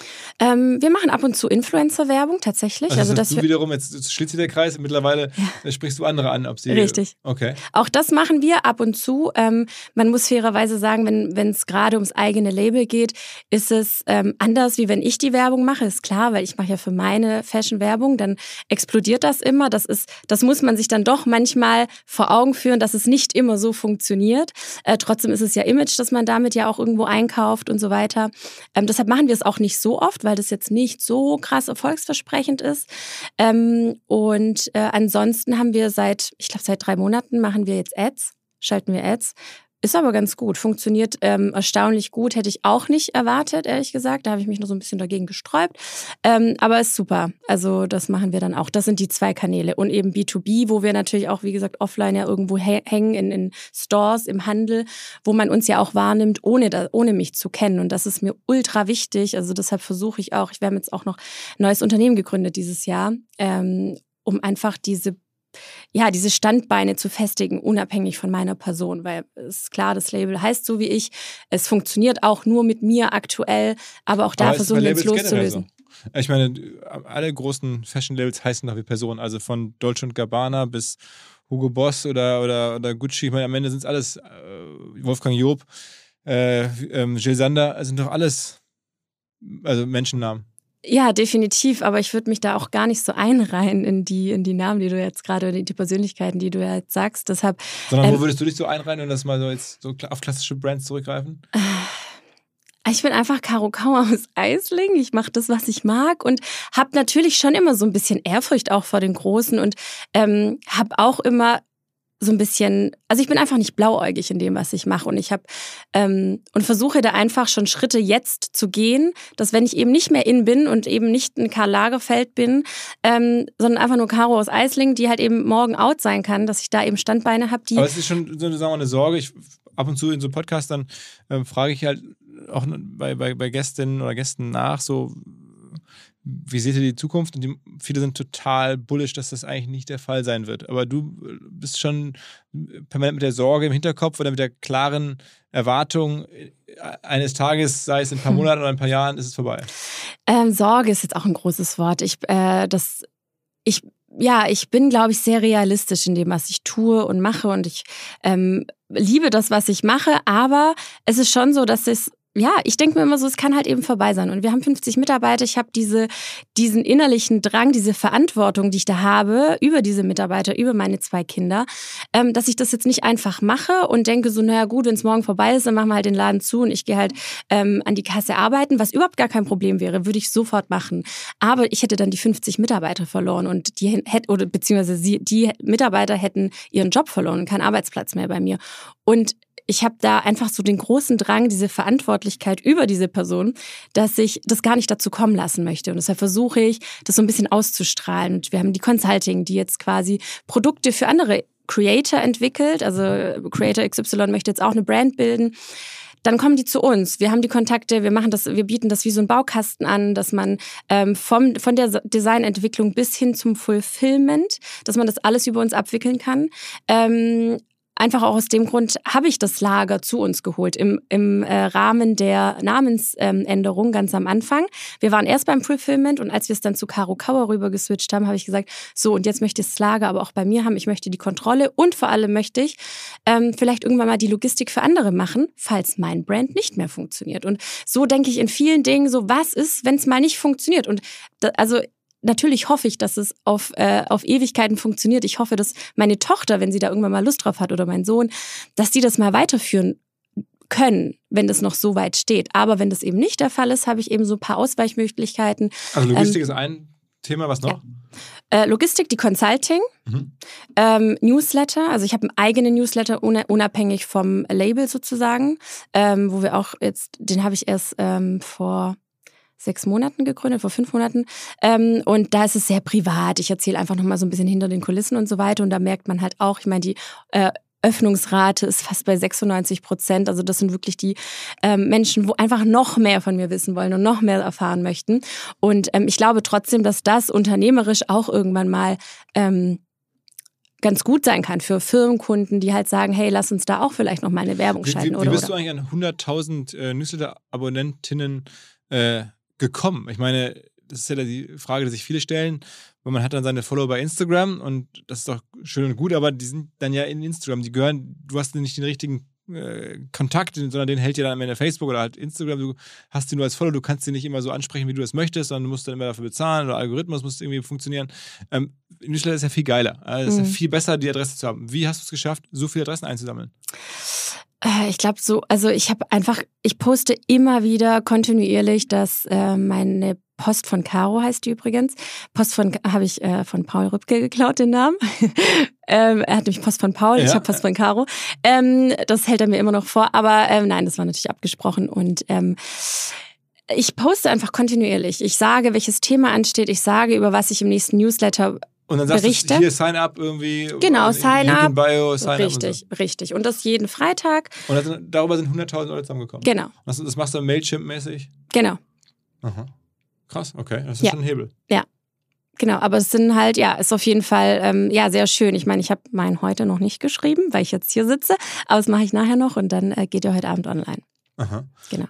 Ähm, wir machen ab und zu Influencer-Werbung tatsächlich. Also, also das dass du wir, wiederum, jetzt, jetzt schließt sich der Kreis, mittlerweile ja. sprichst du andere an, ob sie... Richtig. Okay. Auch das machen wir ab und zu. Ähm, man muss fairerweise sagen, wenn wenn es gerade ums eigene Label geht, ist es ähm, anders, wie wenn ich die Werbung mache. Ist klar, weil ich mache ja für meine Fashion Werbung, dann explodiert das immer. Das ist, das muss man sich dann doch manchmal vor Augen führen, dass es nicht immer so funktioniert. Äh, trotzdem ist es ja Image, dass man damit ja auch irgendwo einkauft und so weiter. Ähm, deshalb machen wir es auch nicht so oft, weil das jetzt nicht so krass erfolgsversprechend ist. Ähm, und äh, ansonsten haben wir seit, ich glaube seit drei Monaten machen wir jetzt Ads, schalten wir Ads. Ist aber ganz gut, funktioniert ähm, erstaunlich gut, hätte ich auch nicht erwartet, ehrlich gesagt. Da habe ich mich noch so ein bisschen dagegen gesträubt. Ähm, aber ist super, also das machen wir dann auch. Das sind die zwei Kanäle und eben B zwei B, wo wir natürlich auch, wie gesagt, offline ja irgendwo hängen, in, in Stores, im Handel, wo man uns ja auch wahrnimmt, ohne, da, ohne mich zu kennen. Und das ist mir ultra wichtig, also deshalb versuche ich auch, ich werde jetzt auch noch ein neues Unternehmen gegründet dieses Jahr, ähm, um einfach diese ja, diese Standbeine zu festigen, unabhängig von meiner Person, weil es ist klar, das Label heißt so wie ich, es funktioniert auch nur mit mir aktuell, aber auch da aber versuchen wir uns loszulösen. So? Ich meine, alle großen Fashion-Labels heißen doch wie Personen, also von Dolce und Gabbana bis Hugo Boss oder, oder, oder Gucci, ich meine, am Ende sind es alles, äh, Wolfgang Job, äh, ähm, Jill Sander, sind doch alles, also Menschennamen. Ja, definitiv, aber ich würde mich da auch gar nicht so einreihen in die, in die Namen, die du jetzt gerade, oder die Persönlichkeiten, die du ja jetzt sagst. Deshalb, Sondern ähm, wo würdest du dich so einreihen und das mal so jetzt so auf klassische Brands zurückgreifen? Ich bin einfach Caro Kauer aus Aisling. Ich mache das, was ich mag und habe natürlich schon immer so ein bisschen Ehrfurcht auch vor den Großen und ähm, habe auch immer so ein bisschen, also ich bin einfach nicht blauäugig in dem, was ich mache und ich habe ähm, und versuche da einfach schon Schritte jetzt zu gehen, dass wenn ich eben nicht mehr in bin und eben nicht ein Karl Lagerfeld bin, ähm, sondern einfach nur Caro aus Aisling, die halt eben morgen out sein kann, dass ich da eben Standbeine habe, die... Aber es ist schon so eine, sagen wir, eine Sorge. Ich, ab und zu in so Podcasts dann äh, frage ich halt auch bei, bei, bei Gästinnen oder Gästen nach, so wie seht ihr die Zukunft? Und die, viele sind total bullish, dass das eigentlich nicht der Fall sein wird. Aber du bist schon permanent mit der Sorge im Hinterkopf oder mit der klaren Erwartung, eines Tages, sei es in ein paar Monaten oder ein paar Jahren, ist es vorbei. Ähm, Sorge ist jetzt auch ein großes Wort. Ich, äh, das, ich, ja, ich bin, glaube ich, sehr realistisch in dem, was ich tue und mache. Und ich ähm, liebe das, was ich mache. Aber es ist schon so, dass es ja, ich denke mir immer so, es kann halt eben vorbei sein. Und wir haben fünfzig Mitarbeiter. Ich habe diese, diesen innerlichen Drang, diese Verantwortung, die ich da habe, über diese Mitarbeiter, über meine zwei Kinder, ähm, dass ich das jetzt nicht einfach mache und denke so, naja gut, wenn es morgen vorbei ist, dann machen wir halt den Laden zu und ich gehe halt ähm, an die Kasse arbeiten, was überhaupt gar kein Problem wäre, würde ich sofort machen. Aber ich hätte dann die fünfzig Mitarbeiter verloren und die hätten, oder beziehungsweise sie, die Mitarbeiter hätten ihren Job verloren und keinen Arbeitsplatz mehr bei mir. Und ich habe da einfach so den großen Drang, diese Verantwortlichkeit über diese Person, dass ich das gar nicht dazu kommen lassen möchte. Und deshalb versuche ich, das so ein bisschen auszustrahlen. Und wir haben die Consulting, die jetzt quasi Produkte für andere Creator entwickelt. Also Creator X Y möchte jetzt auch eine Brand bilden. Dann kommen die zu uns. Wir haben die Kontakte, wir machen das, wir bieten das wie so ein Baukasten an, dass man ähm, vom, von der Designentwicklung bis hin zum Fulfillment, dass man das alles über uns abwickeln kann. Ähm, Einfach auch aus dem Grund habe ich das Lager zu uns geholt im, im äh, Rahmen der Namensänderung ähm, ganz am Anfang. Wir waren erst beim Fulfillment und als wir es dann zu Caro Kauer rüber geswitcht haben, habe ich gesagt, so und jetzt möchte ich das Lager aber auch bei mir haben. Ich möchte die Kontrolle und vor allem möchte ich ähm, vielleicht irgendwann mal die Logistik für andere machen, falls mein Brand nicht mehr funktioniert. Und so denke ich in vielen Dingen so, was ist, wenn es mal nicht funktioniert? Und da, also natürlich hoffe ich, dass es auf, äh, auf Ewigkeiten funktioniert. Ich hoffe, dass meine Tochter, wenn sie da irgendwann mal Lust drauf hat oder mein Sohn, dass die das mal weiterführen können, wenn das noch so weit steht. Aber wenn das eben nicht der Fall ist, habe ich eben so ein paar Ausweichmöglichkeiten. Also Logistik ähm, ist ein Thema, was noch? Ja. Äh, Logistik, die Consulting, mhm. ähm, Newsletter. Also ich habe einen eigenen Newsletter, unabhängig vom Label sozusagen, ähm, wo wir auch jetzt, den habe ich erst ähm, vor sechs Monaten gegründet, vor fünf Monaten. Ähm, und da ist es sehr privat. Ich erzähle einfach nochmal so ein bisschen hinter den Kulissen und so weiter. Und da merkt man halt auch, ich meine, die äh, Öffnungsrate ist fast bei sechsundneunzig Prozent. Also das sind wirklich die ähm, Menschen, wo einfach noch mehr von mir wissen wollen und noch mehr erfahren möchten. Und ähm, ich glaube trotzdem, dass das unternehmerisch auch irgendwann mal ähm, ganz gut sein kann für Firmenkunden, die halt sagen, hey, lass uns da auch vielleicht noch mal eine Werbung schalten. Wie, wie, oder, wie bist oder? du eigentlich an hunderttausend äh, Newsletter-Abonnentinnen äh, gekommen? Ich meine, das ist ja die Frage, die sich viele stellen, weil man hat dann seine Follower bei Instagram und das ist doch schön und gut, aber die sind dann ja in Instagram, die gehören, du hast nicht den richtigen äh, Kontakt, sondern den hält dir dann am Ende Facebook oder halt Instagram, du hast die nur als Follower, du kannst die nicht immer so ansprechen, wie du das möchtest, sondern du musst dann immer dafür bezahlen oder Algorithmus muss irgendwie funktionieren. Ähm, Newsletter ist ja viel geiler, also es mhm. ist ja viel besser, die Adresse zu haben. Wie hast du es geschafft, so viele Adressen einzusammeln? Ich glaube so, also ich habe einfach, ich poste immer wieder kontinuierlich, dass äh, meine Post von Caro heißt die übrigens. Post von, habe ich äh, von Paul Rübke geklaut, den Namen. ähm, er hat nämlich Post von Paul, ja. Ich habe Post von Caro. Ähm, das hält er mir immer noch vor, aber ähm, nein, das war natürlich abgesprochen und ähm, ich poste einfach kontinuierlich. Ich sage, welches Thema ansteht, ich sage, über was ich im nächsten Newsletter und dann sagst berichte. du hier Sign Up irgendwie. Genau, Sign Up. Bio, sign richtig, up und so. richtig. Und das jeden Freitag. Und das, darüber sind hunderttausend Leute zusammengekommen. Genau. Das, das machst du Mailchimp-mäßig? Genau. Aha. Krass, okay. Das ist ja. schon ein Hebel. Ja. Genau, aber es sind halt, ja, ist auf jeden Fall ähm, ja sehr schön. Ich meine, ich habe meinen heute noch nicht geschrieben, weil ich jetzt hier sitze, aber das mache ich nachher noch und dann äh, geht er heute Abend online. Aha. Genau.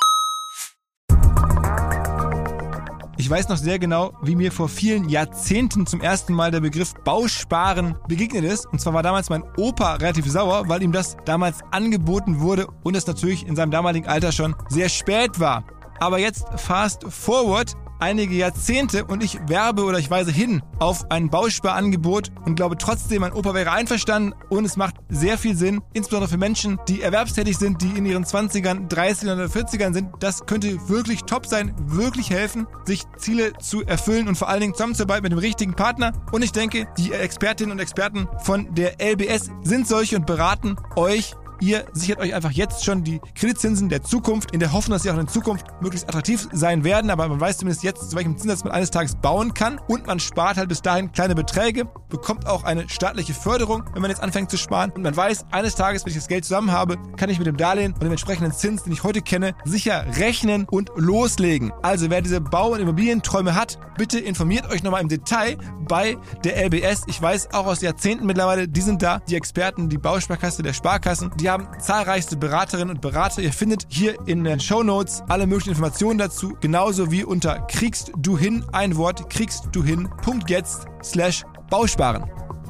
Ich weiß noch sehr genau, wie mir vor vielen Jahrzehnten zum ersten Mal der Begriff Bausparen begegnet ist. Und zwar war damals mein Opa relativ sauer, weil ihm das damals angeboten wurde und es natürlich in seinem damaligen Alter schon sehr spät war. Aber jetzt fast forward einige Jahrzehnte und ich werbe oder ich weise hin auf ein Bausparangebot und glaube trotzdem, mein Opa wäre einverstanden und es macht sehr viel Sinn, insbesondere für Menschen, die erwerbstätig sind, die in ihren zwanzigern, dreißigern oder vierzigern sind. Das könnte wirklich top sein, wirklich helfen, sich Ziele zu erfüllen und vor allen Dingen zusammenzuarbeiten mit dem richtigen Partner. Und ich denke, die Expertinnen und Experten von der L B S sind solche und beraten euch. Ihr sichert euch einfach jetzt schon die Kreditzinsen der Zukunft, in der Hoffnung, dass sie auch in Zukunft möglichst attraktiv sein werden. Aber man weiß zumindest jetzt, zu welchem Zinssatz man eines Tages bauen kann. Und man spart halt bis dahin kleine Beträge, bekommt auch eine staatliche Förderung, wenn man jetzt anfängt zu sparen. Und man weiß, eines Tages, wenn ich das Geld zusammen habe, kann ich mit dem Darlehen und dem entsprechenden Zins, den ich heute kenne, sicher rechnen und loslegen. Also wer diese Bau- und Immobilienträume hat, bitte informiert euch nochmal im Detail bei der L B S. Ich weiß auch aus Jahrzehnten mittlerweile, die sind da, die Experten, die Bausparkasse der Sparkassen. Die haben zahlreichste Beraterinnen und Berater. Ihr findet hier in den Shownotes alle möglichen Informationen dazu, genauso wie unter kriegst du hin, ein Wort, kriegst du hin, Punkt jetzt, slash Bausparen.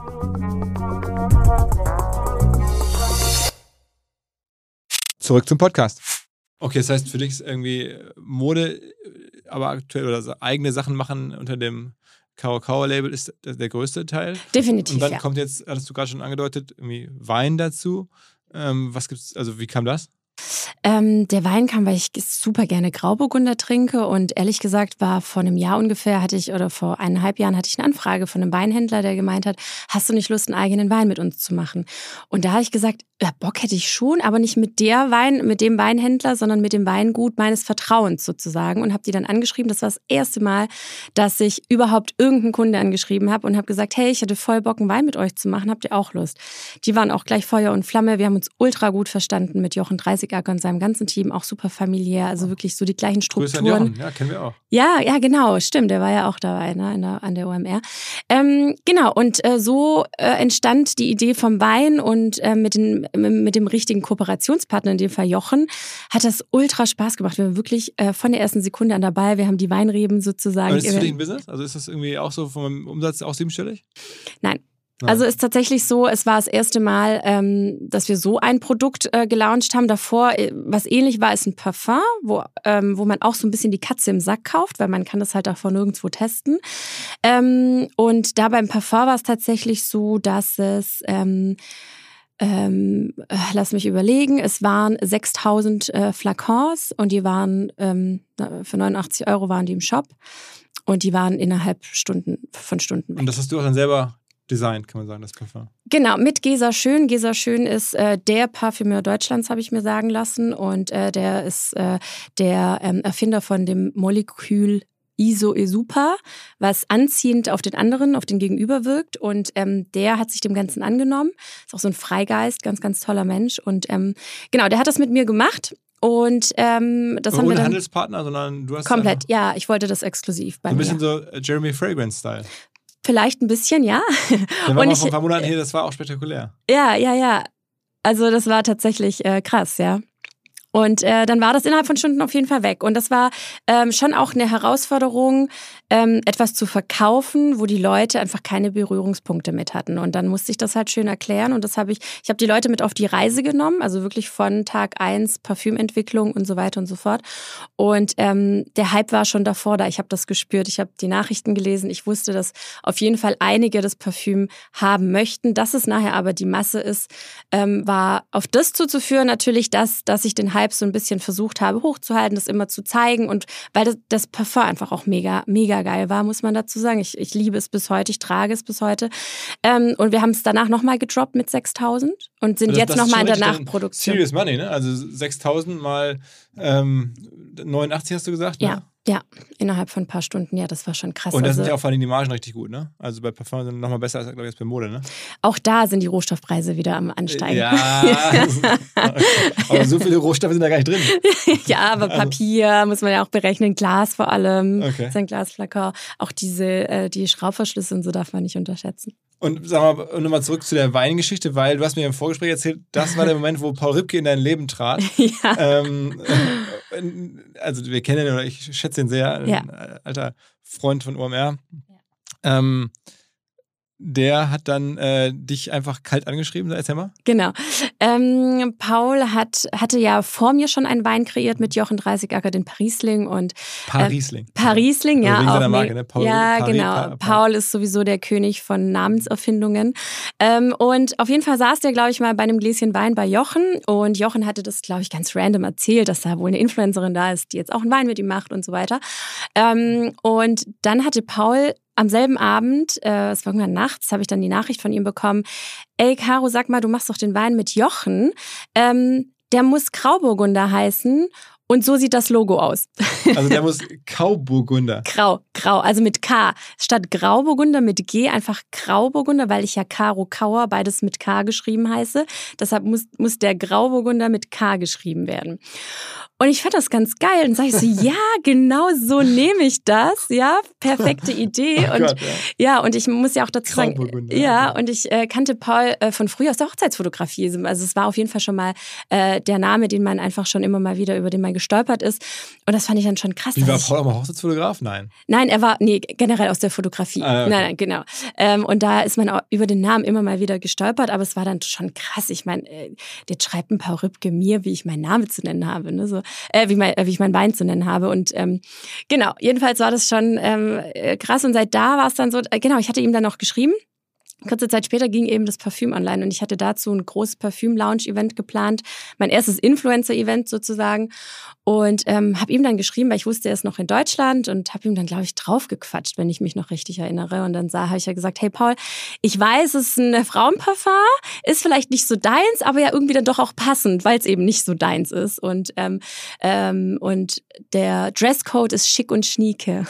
Zurück zum Podcast. Okay, das heißt für dich ist irgendwie Mode, aber aktuell oder eigene Sachen machen unter dem Caro Kauer Label ist der größte Teil. Definitiv, Und dann ja. kommt jetzt, hattest du gerade schon angedeutet, irgendwie Wein dazu. Ähm, was gibt's, also wie kam das? Ähm, der Wein kam, weil ich super gerne Grauburgunder trinke und ehrlich gesagt war vor einem Jahr ungefähr, hatte ich oder vor eineinhalb Jahren hatte ich eine Anfrage von einem Weinhändler, der gemeint hat, hast du nicht Lust, einen eigenen Wein mit uns zu machen? Und da habe ich gesagt, ja, Bock hätte ich schon, aber nicht mit der Wein, mit dem Weinhändler, sondern mit dem Weingut meines Vertrauens sozusagen und habe die dann angeschrieben. Das war das erste Mal, dass ich überhaupt irgendeinen Kunde angeschrieben habe und habe gesagt, hey, ich hätte voll Bock, einen Wein mit euch zu machen, habt ihr auch Lust? Die waren auch gleich Feuer und Flamme, wir haben uns ultra gut verstanden mit Jochen Dreißigacker und seinem ganzen Team, auch super familiär, also wirklich so die gleichen Strukturen. Grüße an Jochen, ja, kennen wir auch. Ja, ja, genau, stimmt, der war ja auch dabei, ne, an der, an der O M R. Ähm, genau, und äh, so äh, entstand die Idee vom Wein und äh, mit, den, mit dem richtigen Kooperationspartner, in dem Fall Jochen, hat das ultra Spaß gemacht. Wir waren wirklich äh, von der ersten Sekunde an dabei, wir haben die Weinreben sozusagen. Aber ist das für dich ein Business? Also ist das irgendwie auch so vom Umsatz auch siebenstellig? Nein. Also ist tatsächlich so, es war das erste Mal, ähm, dass wir so ein Produkt äh, gelauncht haben. Davor, was ähnlich war, ist ein Parfum, wo, ähm, wo man auch so ein bisschen die Katze im Sack kauft, weil man kann das halt davor nirgendwo testen. Ähm, und da beim Parfum war es tatsächlich so, dass es... Ähm, Ähm, lass mich überlegen, es waren sechstausend äh, Flakons und die waren ähm, für neunundachtzig Euro waren die im Shop und die waren innerhalb Stunden von Stunden weg. Und das hast du auch dann selber designt, kann man sagen, das Parfum? Genau, mit Gesa Schön. Gesa Schön ist äh, der Parfümeur Deutschlands, habe ich mir sagen lassen und äh, der ist äh, der ähm, Erfinder von dem Molekül Isoesuper, was anziehend auf den anderen, auf den Gegenüber wirkt. Und ähm, der hat sich dem Ganzen angenommen. Ist auch so ein Freigeist, ganz, ganz toller Mensch. Und ähm, genau, der hat das mit mir gemacht. Und ähm, das Aber haben wir ohne dann... Handelspartner, sondern du hast... Komplett, ja. Ich wollte das exklusiv bei mir. mir. So ein bisschen so Jeremy Fragrance-Style. Vielleicht ein bisschen, ja. Der war Und mal ich, vor ein paar Monaten hier, das war auch spektakulär. Ja, ja, ja. Also das war tatsächlich äh, krass, ja. Und äh, dann war das innerhalb von Stunden auf jeden Fall weg. Und das war ähm, schon auch eine Herausforderung, ähm, etwas zu verkaufen, wo die Leute einfach keine Berührungspunkte mit hatten. Und dann musste ich das halt schön erklären. Und das habe ich, ich habe die Leute mit auf die Reise genommen, also wirklich von Tag eins Parfümentwicklung und so weiter und so fort. Und ähm, der Hype war schon davor da. Ich habe das gespürt, ich habe die Nachrichten gelesen. Ich wusste, dass auf jeden Fall einige das Parfüm haben möchten. Dass es nachher aber die Masse ist, ähm, war auf das zuzuführen natürlich, dass, dass ich den Hype so ein bisschen versucht habe hochzuhalten, das immer zu zeigen und weil das, das Parfum einfach auch mega, mega geil war, muss man dazu sagen. Ich, ich liebe es bis heute, ich trage es bis heute. Ähm, und wir haben es danach nochmal gedroppt mit sechstausend und sind das, jetzt nochmal in der Nachproduktion. Serious Money, ne? Also sechstausend mal ähm, neunundachtzig hast du gesagt, ne? Ja. Ja, innerhalb von ein paar Stunden, ja, das war schon krass. Und da sind also, ja auch vor allem die Margen richtig gut, ne? Also bei Parfum sind nochmal besser als, glaube ich, jetzt bei Mode, ne? Auch da sind die Rohstoffpreise wieder am Ansteigen. Ja, okay. Aber so viele Rohstoffe sind da gar nicht drin. Ja, aber Papier also. muss man ja auch berechnen, Glas vor allem, okay. sein Glasflakon. Auch diese, äh, die Schraubverschlüsse und so darf man nicht unterschätzen. Und sag mal, nochmal zurück zu der Weingeschichte, weil du hast mir im Vorgespräch erzählt, das war der Moment, wo Paul Ripke in dein Leben trat. Ja. Ähm, also wir kennen ihn, oder ich schätze ihn sehr, ein ja. alter Freund von O M R. Ja. Ähm, der hat dann äh, dich einfach kalt angeschrieben, erzähl mal. Genau. Ähm, Paul hat, hatte ja vor mir schon einen Wein kreiert mit Jochen Dreißigacker, den Parisling. Und, Parisling. Äh, Parisling, ja. Also wegen auch seiner Marke, ne? Paul, ja, Paris, genau. Pa- Pa- Paul ist sowieso der König von Namenserfindungen. Ähm, und auf jeden Fall saß der, glaube ich, mal bei einem Gläschen Wein bei Jochen. Und Jochen hatte das, glaube ich, ganz random erzählt, dass da wohl eine Influencerin da ist, die jetzt auch einen Wein mit ihm macht und so weiter. Ähm, und dann hatte Paul am selben Abend, äh, es war irgendwann nachts, habe ich dann die Nachricht von ihm bekommen, ey Caro, sag mal, du machst doch den Wein mit Jochen, ähm, der muss Grauburgunder heißen und so sieht das Logo aus. Also der muss Grauburgunder. Grau, Grau, also mit K. Statt Grauburgunder mit G einfach Grauburgunder, weil ich ja Caro Kauer beides mit K geschrieben heiße. Deshalb muss, muss der Grauburgunder mit K geschrieben werden. Und ich fand das ganz geil. Und sage ich so, ja, genau so nehme ich das. Ja, perfekte Idee. Oh und Gott, ja. ja, und ich muss ja auch dazu sagen, ja, ja, okay. und ich äh, kannte Paul äh, von früher aus der Hochzeitsfotografie. Also es war auf jeden Fall schon mal äh, der Name, den man einfach schon immer mal wieder, über den man gestolpert ist. Und das fand ich dann schon krass. Wie war ich, Paul auch mal Hochzeitsfotograf? Nein. Nein, er war, nee, generell aus der Fotografie. Ah, okay. Nein, nein, genau. Ähm, und da ist man auch über den Namen immer mal wieder gestolpert, aber es war dann schon krass. Ich meine, äh, der schreibt ein Paul Ripke mir, wie ich meinen Namen zu nennen habe, ne? So, äh, wie, mein, äh, wie ich meinen Wein zu nennen habe. Und ähm, genau, jedenfalls war das schon ähm, krass. Und seit da war es dann so, äh, genau, ich hatte ihm dann noch geschrieben. Kurze Zeit später ging eben das Parfüm online und ich hatte dazu ein großes Parfüm-Lounge-Event geplant, mein erstes Influencer-Event sozusagen und ähm, habe ihm dann geschrieben, weil ich wusste, er ist noch in Deutschland und habe ihm dann, glaube ich, draufgequatscht, wenn ich mich noch richtig erinnere. Und dann habe ich ja gesagt, hey Paul, ich weiß, es ist ein Frauenparfum, ist vielleicht nicht so deins, aber ja irgendwie dann doch auch passend, weil es eben nicht so deins ist. Und, ähm, ähm, und der Dresscode ist schick und schnieke.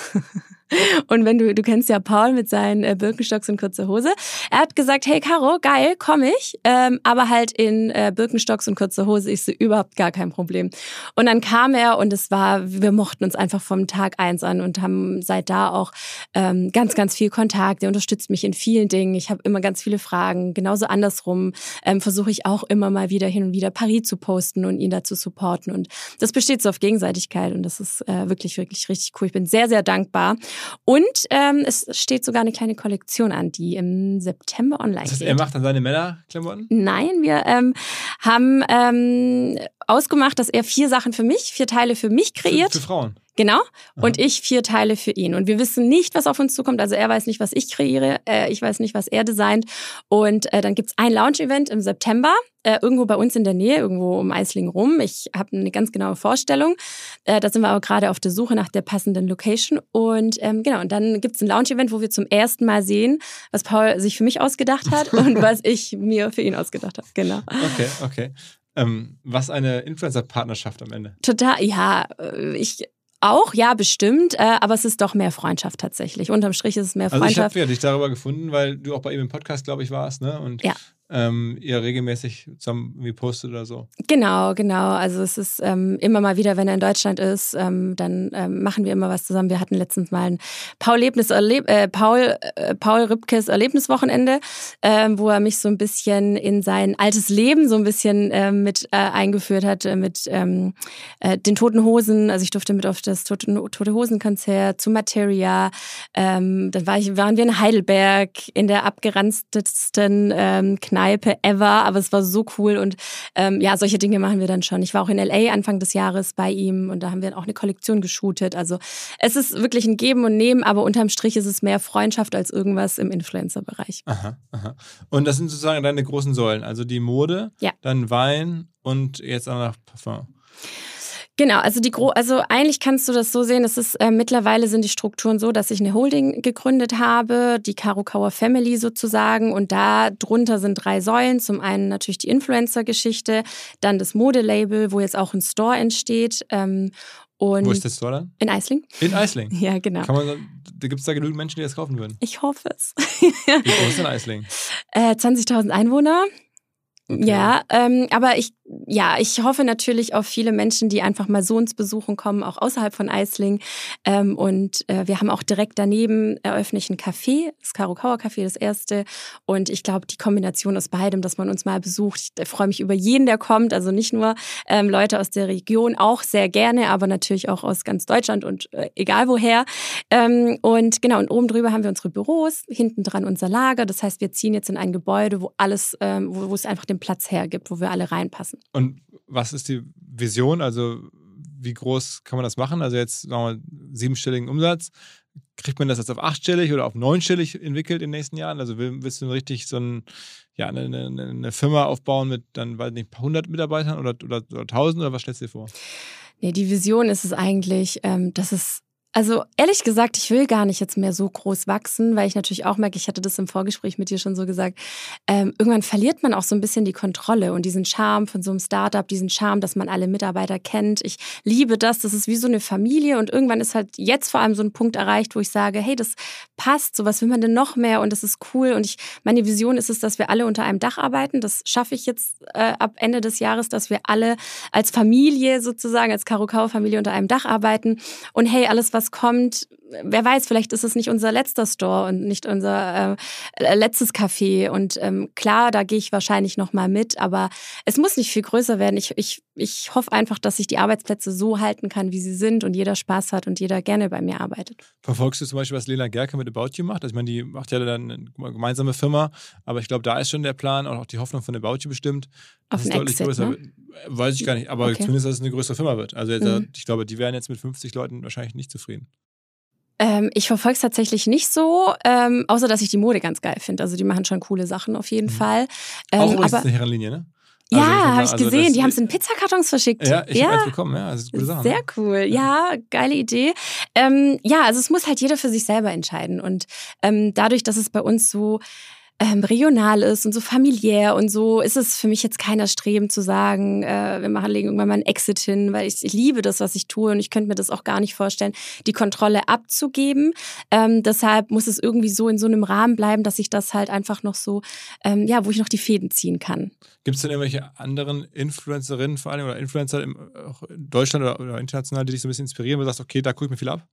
Und wenn du, du kennst ja Paul mit seinen äh, Birkenstocks und kurzer Hose. Er hat gesagt, hey Caro, geil, komm ich, ähm, aber halt in äh, Birkenstocks und kurzer Hose ist so überhaupt gar kein Problem. Und dann kam er und es war, wir mochten uns einfach vom Tag eins an und haben seit da auch ähm, ganz, ganz viel Kontakt. Er unterstützt mich in vielen Dingen. Ich habe immer ganz viele Fragen. Genauso andersrum ähm, versuche ich auch immer mal wieder hin und wieder Paris zu posten und ihn dazu supporten. Und das besteht so auf Gegenseitigkeit und das ist äh, wirklich, wirklich richtig cool. Ich bin sehr, sehr dankbar. Und ähm, es steht sogar eine kleine Kollektion an, die im September online Das heißt, geht. er macht dann seine Männerklamotten? Nein, wir ähm, haben ähm, ausgemacht, dass er vier Sachen für mich, vier Teile für mich kreiert. Für, für Frauen? Genau. Aha. Und ich vier Teile für ihn. Und wir wissen nicht, was auf uns zukommt. Also er weiß nicht, was ich kreiere. Äh, ich weiß nicht, was er designt. Und äh, dann gibt's ein Launch-Event im September. Äh, irgendwo bei uns in der Nähe, irgendwo um Eislingen rum. Ich habe eine ganz genaue Vorstellung. Äh, da sind wir aber gerade auf der Suche nach der passenden Location. Und ähm, genau, und dann gibt's ein Launch-Event, wo wir zum ersten Mal sehen, was Paul sich für mich ausgedacht hat und was ich mir für ihn ausgedacht habe. Genau. Okay, okay. Ähm, was eine Influencer-Partnerschaft am Ende? Total, ja, ich... Auch, ja, bestimmt, äh, aber es ist doch mehr Freundschaft tatsächlich. Unterm Strich ist es mehr Also Freundschaft. ich habe ja dich darüber gefunden, weil du auch bei ihm im Podcast, glaube ich, warst, ne? Und ja. ähm, ihr regelmäßig zusammen irgendwie postet oder so. Genau, genau. Also es ist ähm, immer mal wieder, wenn er in Deutschland ist, ähm, dann ähm, machen wir immer was zusammen. Wir hatten letztens mal ein Paul, Erleb- äh, Paul, äh, Paul Rübkes Erlebniswochenende, äh, wo er mich so ein bisschen in sein altes Leben so ein bisschen äh, mit äh, eingeführt hat, äh, mit ähm, äh, den Toten Hosen. Also ich durfte mit auf das Tote, Tote Hosen-Konzert, zu Materia. Ähm, dann war ich, waren wir in Heidelberg in der abgeranztesten ähm, Kneipe ever, aber es war so cool und ähm, ja, solche Dinge machen wir dann schon. Ich war auch in L A Anfang des Jahres bei ihm und da haben wir auch eine Kollektion geshootet. Also es ist wirklich ein Geben und Nehmen, aber unterm Strich ist es mehr Freundschaft als irgendwas im Influencer-Bereich. Aha, aha. Und das sind sozusagen deine großen Säulen, also die Mode, ja. dann Wein und jetzt auch noch Parfum. Genau, also die Gro- also eigentlich kannst du das so sehen, es ist äh, mittlerweile sind die Strukturen so, dass ich eine Holding gegründet habe, die Caro Kauer Family sozusagen, und da drunter sind drei Säulen. Zum einen natürlich die Influencer-Geschichte, dann das Modelabel, wo jetzt auch ein Store entsteht. Ähm, und wo ist der Store dann? In Eisling. In Eisling? Ja, genau. Kann man, da gibt es da genügend Menschen, die das kaufen würden? Ich hoffe es. Wie groß ist denn Eisling? Äh, zwanzigtausend Einwohner. Okay. Ja, ähm, aber ich, ja, ich hoffe natürlich auf viele Menschen, die einfach mal so uns besuchen kommen, auch außerhalb von Eisling. Ähm, und äh, wir haben auch direkt daneben eröffne ich ein Café, das Caro Kauer Café, das erste. Und ich glaube, die Kombination aus beidem, dass man uns mal besucht, ich freue mich über jeden, der kommt. Also nicht nur ähm, Leute aus der Region, auch sehr gerne, aber natürlich auch aus ganz Deutschland und äh, egal woher. Ähm, und genau, und oben drüber haben wir unsere Büros, hinten dran unser Lager. Das heißt, wir ziehen jetzt in ein Gebäude, wo alles, ähm, wo, wo es einfach den Platz hergibt, wo wir alle reinpassen. Und was ist die Vision? Also wie groß kann man das machen? Also jetzt sagen wir mal siebenstelligen Umsatz. Kriegt man das jetzt auf achtstellig oder auf neunstellig entwickelt in den nächsten Jahren? Also willst du richtig so ein, ja, eine, eine, eine Firma aufbauen mit dann, weiß nicht, ein paar hundert Mitarbeitern oder, oder, oder tausend oder was stellst du dir vor? Nee, die Vision ist es eigentlich, ähm, dass es Also ehrlich gesagt, ich will gar nicht jetzt mehr so groß wachsen, weil ich natürlich auch merke, ich hatte das im Vorgespräch mit dir schon so gesagt, ähm, irgendwann verliert man auch so ein bisschen die Kontrolle und diesen Charme von so einem Startup, diesen Charme, dass man alle Mitarbeiter kennt. Ich liebe das, das ist wie so eine Familie und irgendwann ist halt jetzt vor allem so ein Punkt erreicht, wo ich sage, hey, das passt, so was will man denn noch mehr und das ist cool und ich, meine Vision ist es, dass wir alle unter einem Dach arbeiten. Das schaffe ich jetzt äh, ab Ende des Jahres, dass wir alle als Familie sozusagen, als Caro Kauer Familie unter einem Dach arbeiten und hey, alles, was kommt, wer weiß, vielleicht ist es nicht unser letzter Store und nicht unser äh, letztes Café. Und ähm, klar, da gehe ich wahrscheinlich noch mal mit, aber es muss nicht viel größer werden. Ich, ich, ich hoffe einfach, dass ich die Arbeitsplätze so halten kann, wie sie sind und jeder Spaß hat und jeder gerne bei mir arbeitet. Verfolgst du zum Beispiel, was Lena Gerke mit About You macht? Also ich meine, die macht ja dann eine gemeinsame Firma, aber ich glaube, da ist schon der Plan und auch die Hoffnung von About You bestimmt. Auf ein Exit, größer, ne? Weiß ich gar nicht, aber okay. zumindest, dass es eine größere Firma wird. Also jetzt, mhm. ich glaube, die wären jetzt mit fünfzig Leuten wahrscheinlich nicht zufrieden. Ähm, ich verfolge es tatsächlich nicht so, ähm, außer dass ich die Mode ganz geil finde. Also die machen schon coole Sachen auf jeden mhm. Fall. Ähm, auch übrigens aber eine Herrenlinie, ne? Also ja, habe ich also gesehen. das, die haben es in Pizzakartons verschickt. Ja, ich ja. habe eins bekommen. Ja, also gute Sache. Sehr ne? cool. Ja. ja, geile Idee. Ähm, ja, also es muss halt jeder für sich selber entscheiden. Und ähm, dadurch, dass es bei uns so ähm, regional ist und so familiär und so, ist es für mich jetzt keiner Streben zu sagen, äh, wir machen legen irgendwann mal einen Exit hin, weil ich, ich liebe das, was ich tue und ich könnte mir das auch gar nicht vorstellen, die Kontrolle abzugeben. Ähm, deshalb muss es irgendwie so in so einem Rahmen bleiben, dass ich das halt einfach noch so, ähm, ja, wo ich noch die Fäden ziehen kann. Gibt es denn irgendwelche anderen Influencerinnen vor allem oder Influencer im, auch in Deutschland oder, oder international, die dich so ein bisschen inspirieren, wo du sagst, okay, da gucke ich mir viel ab?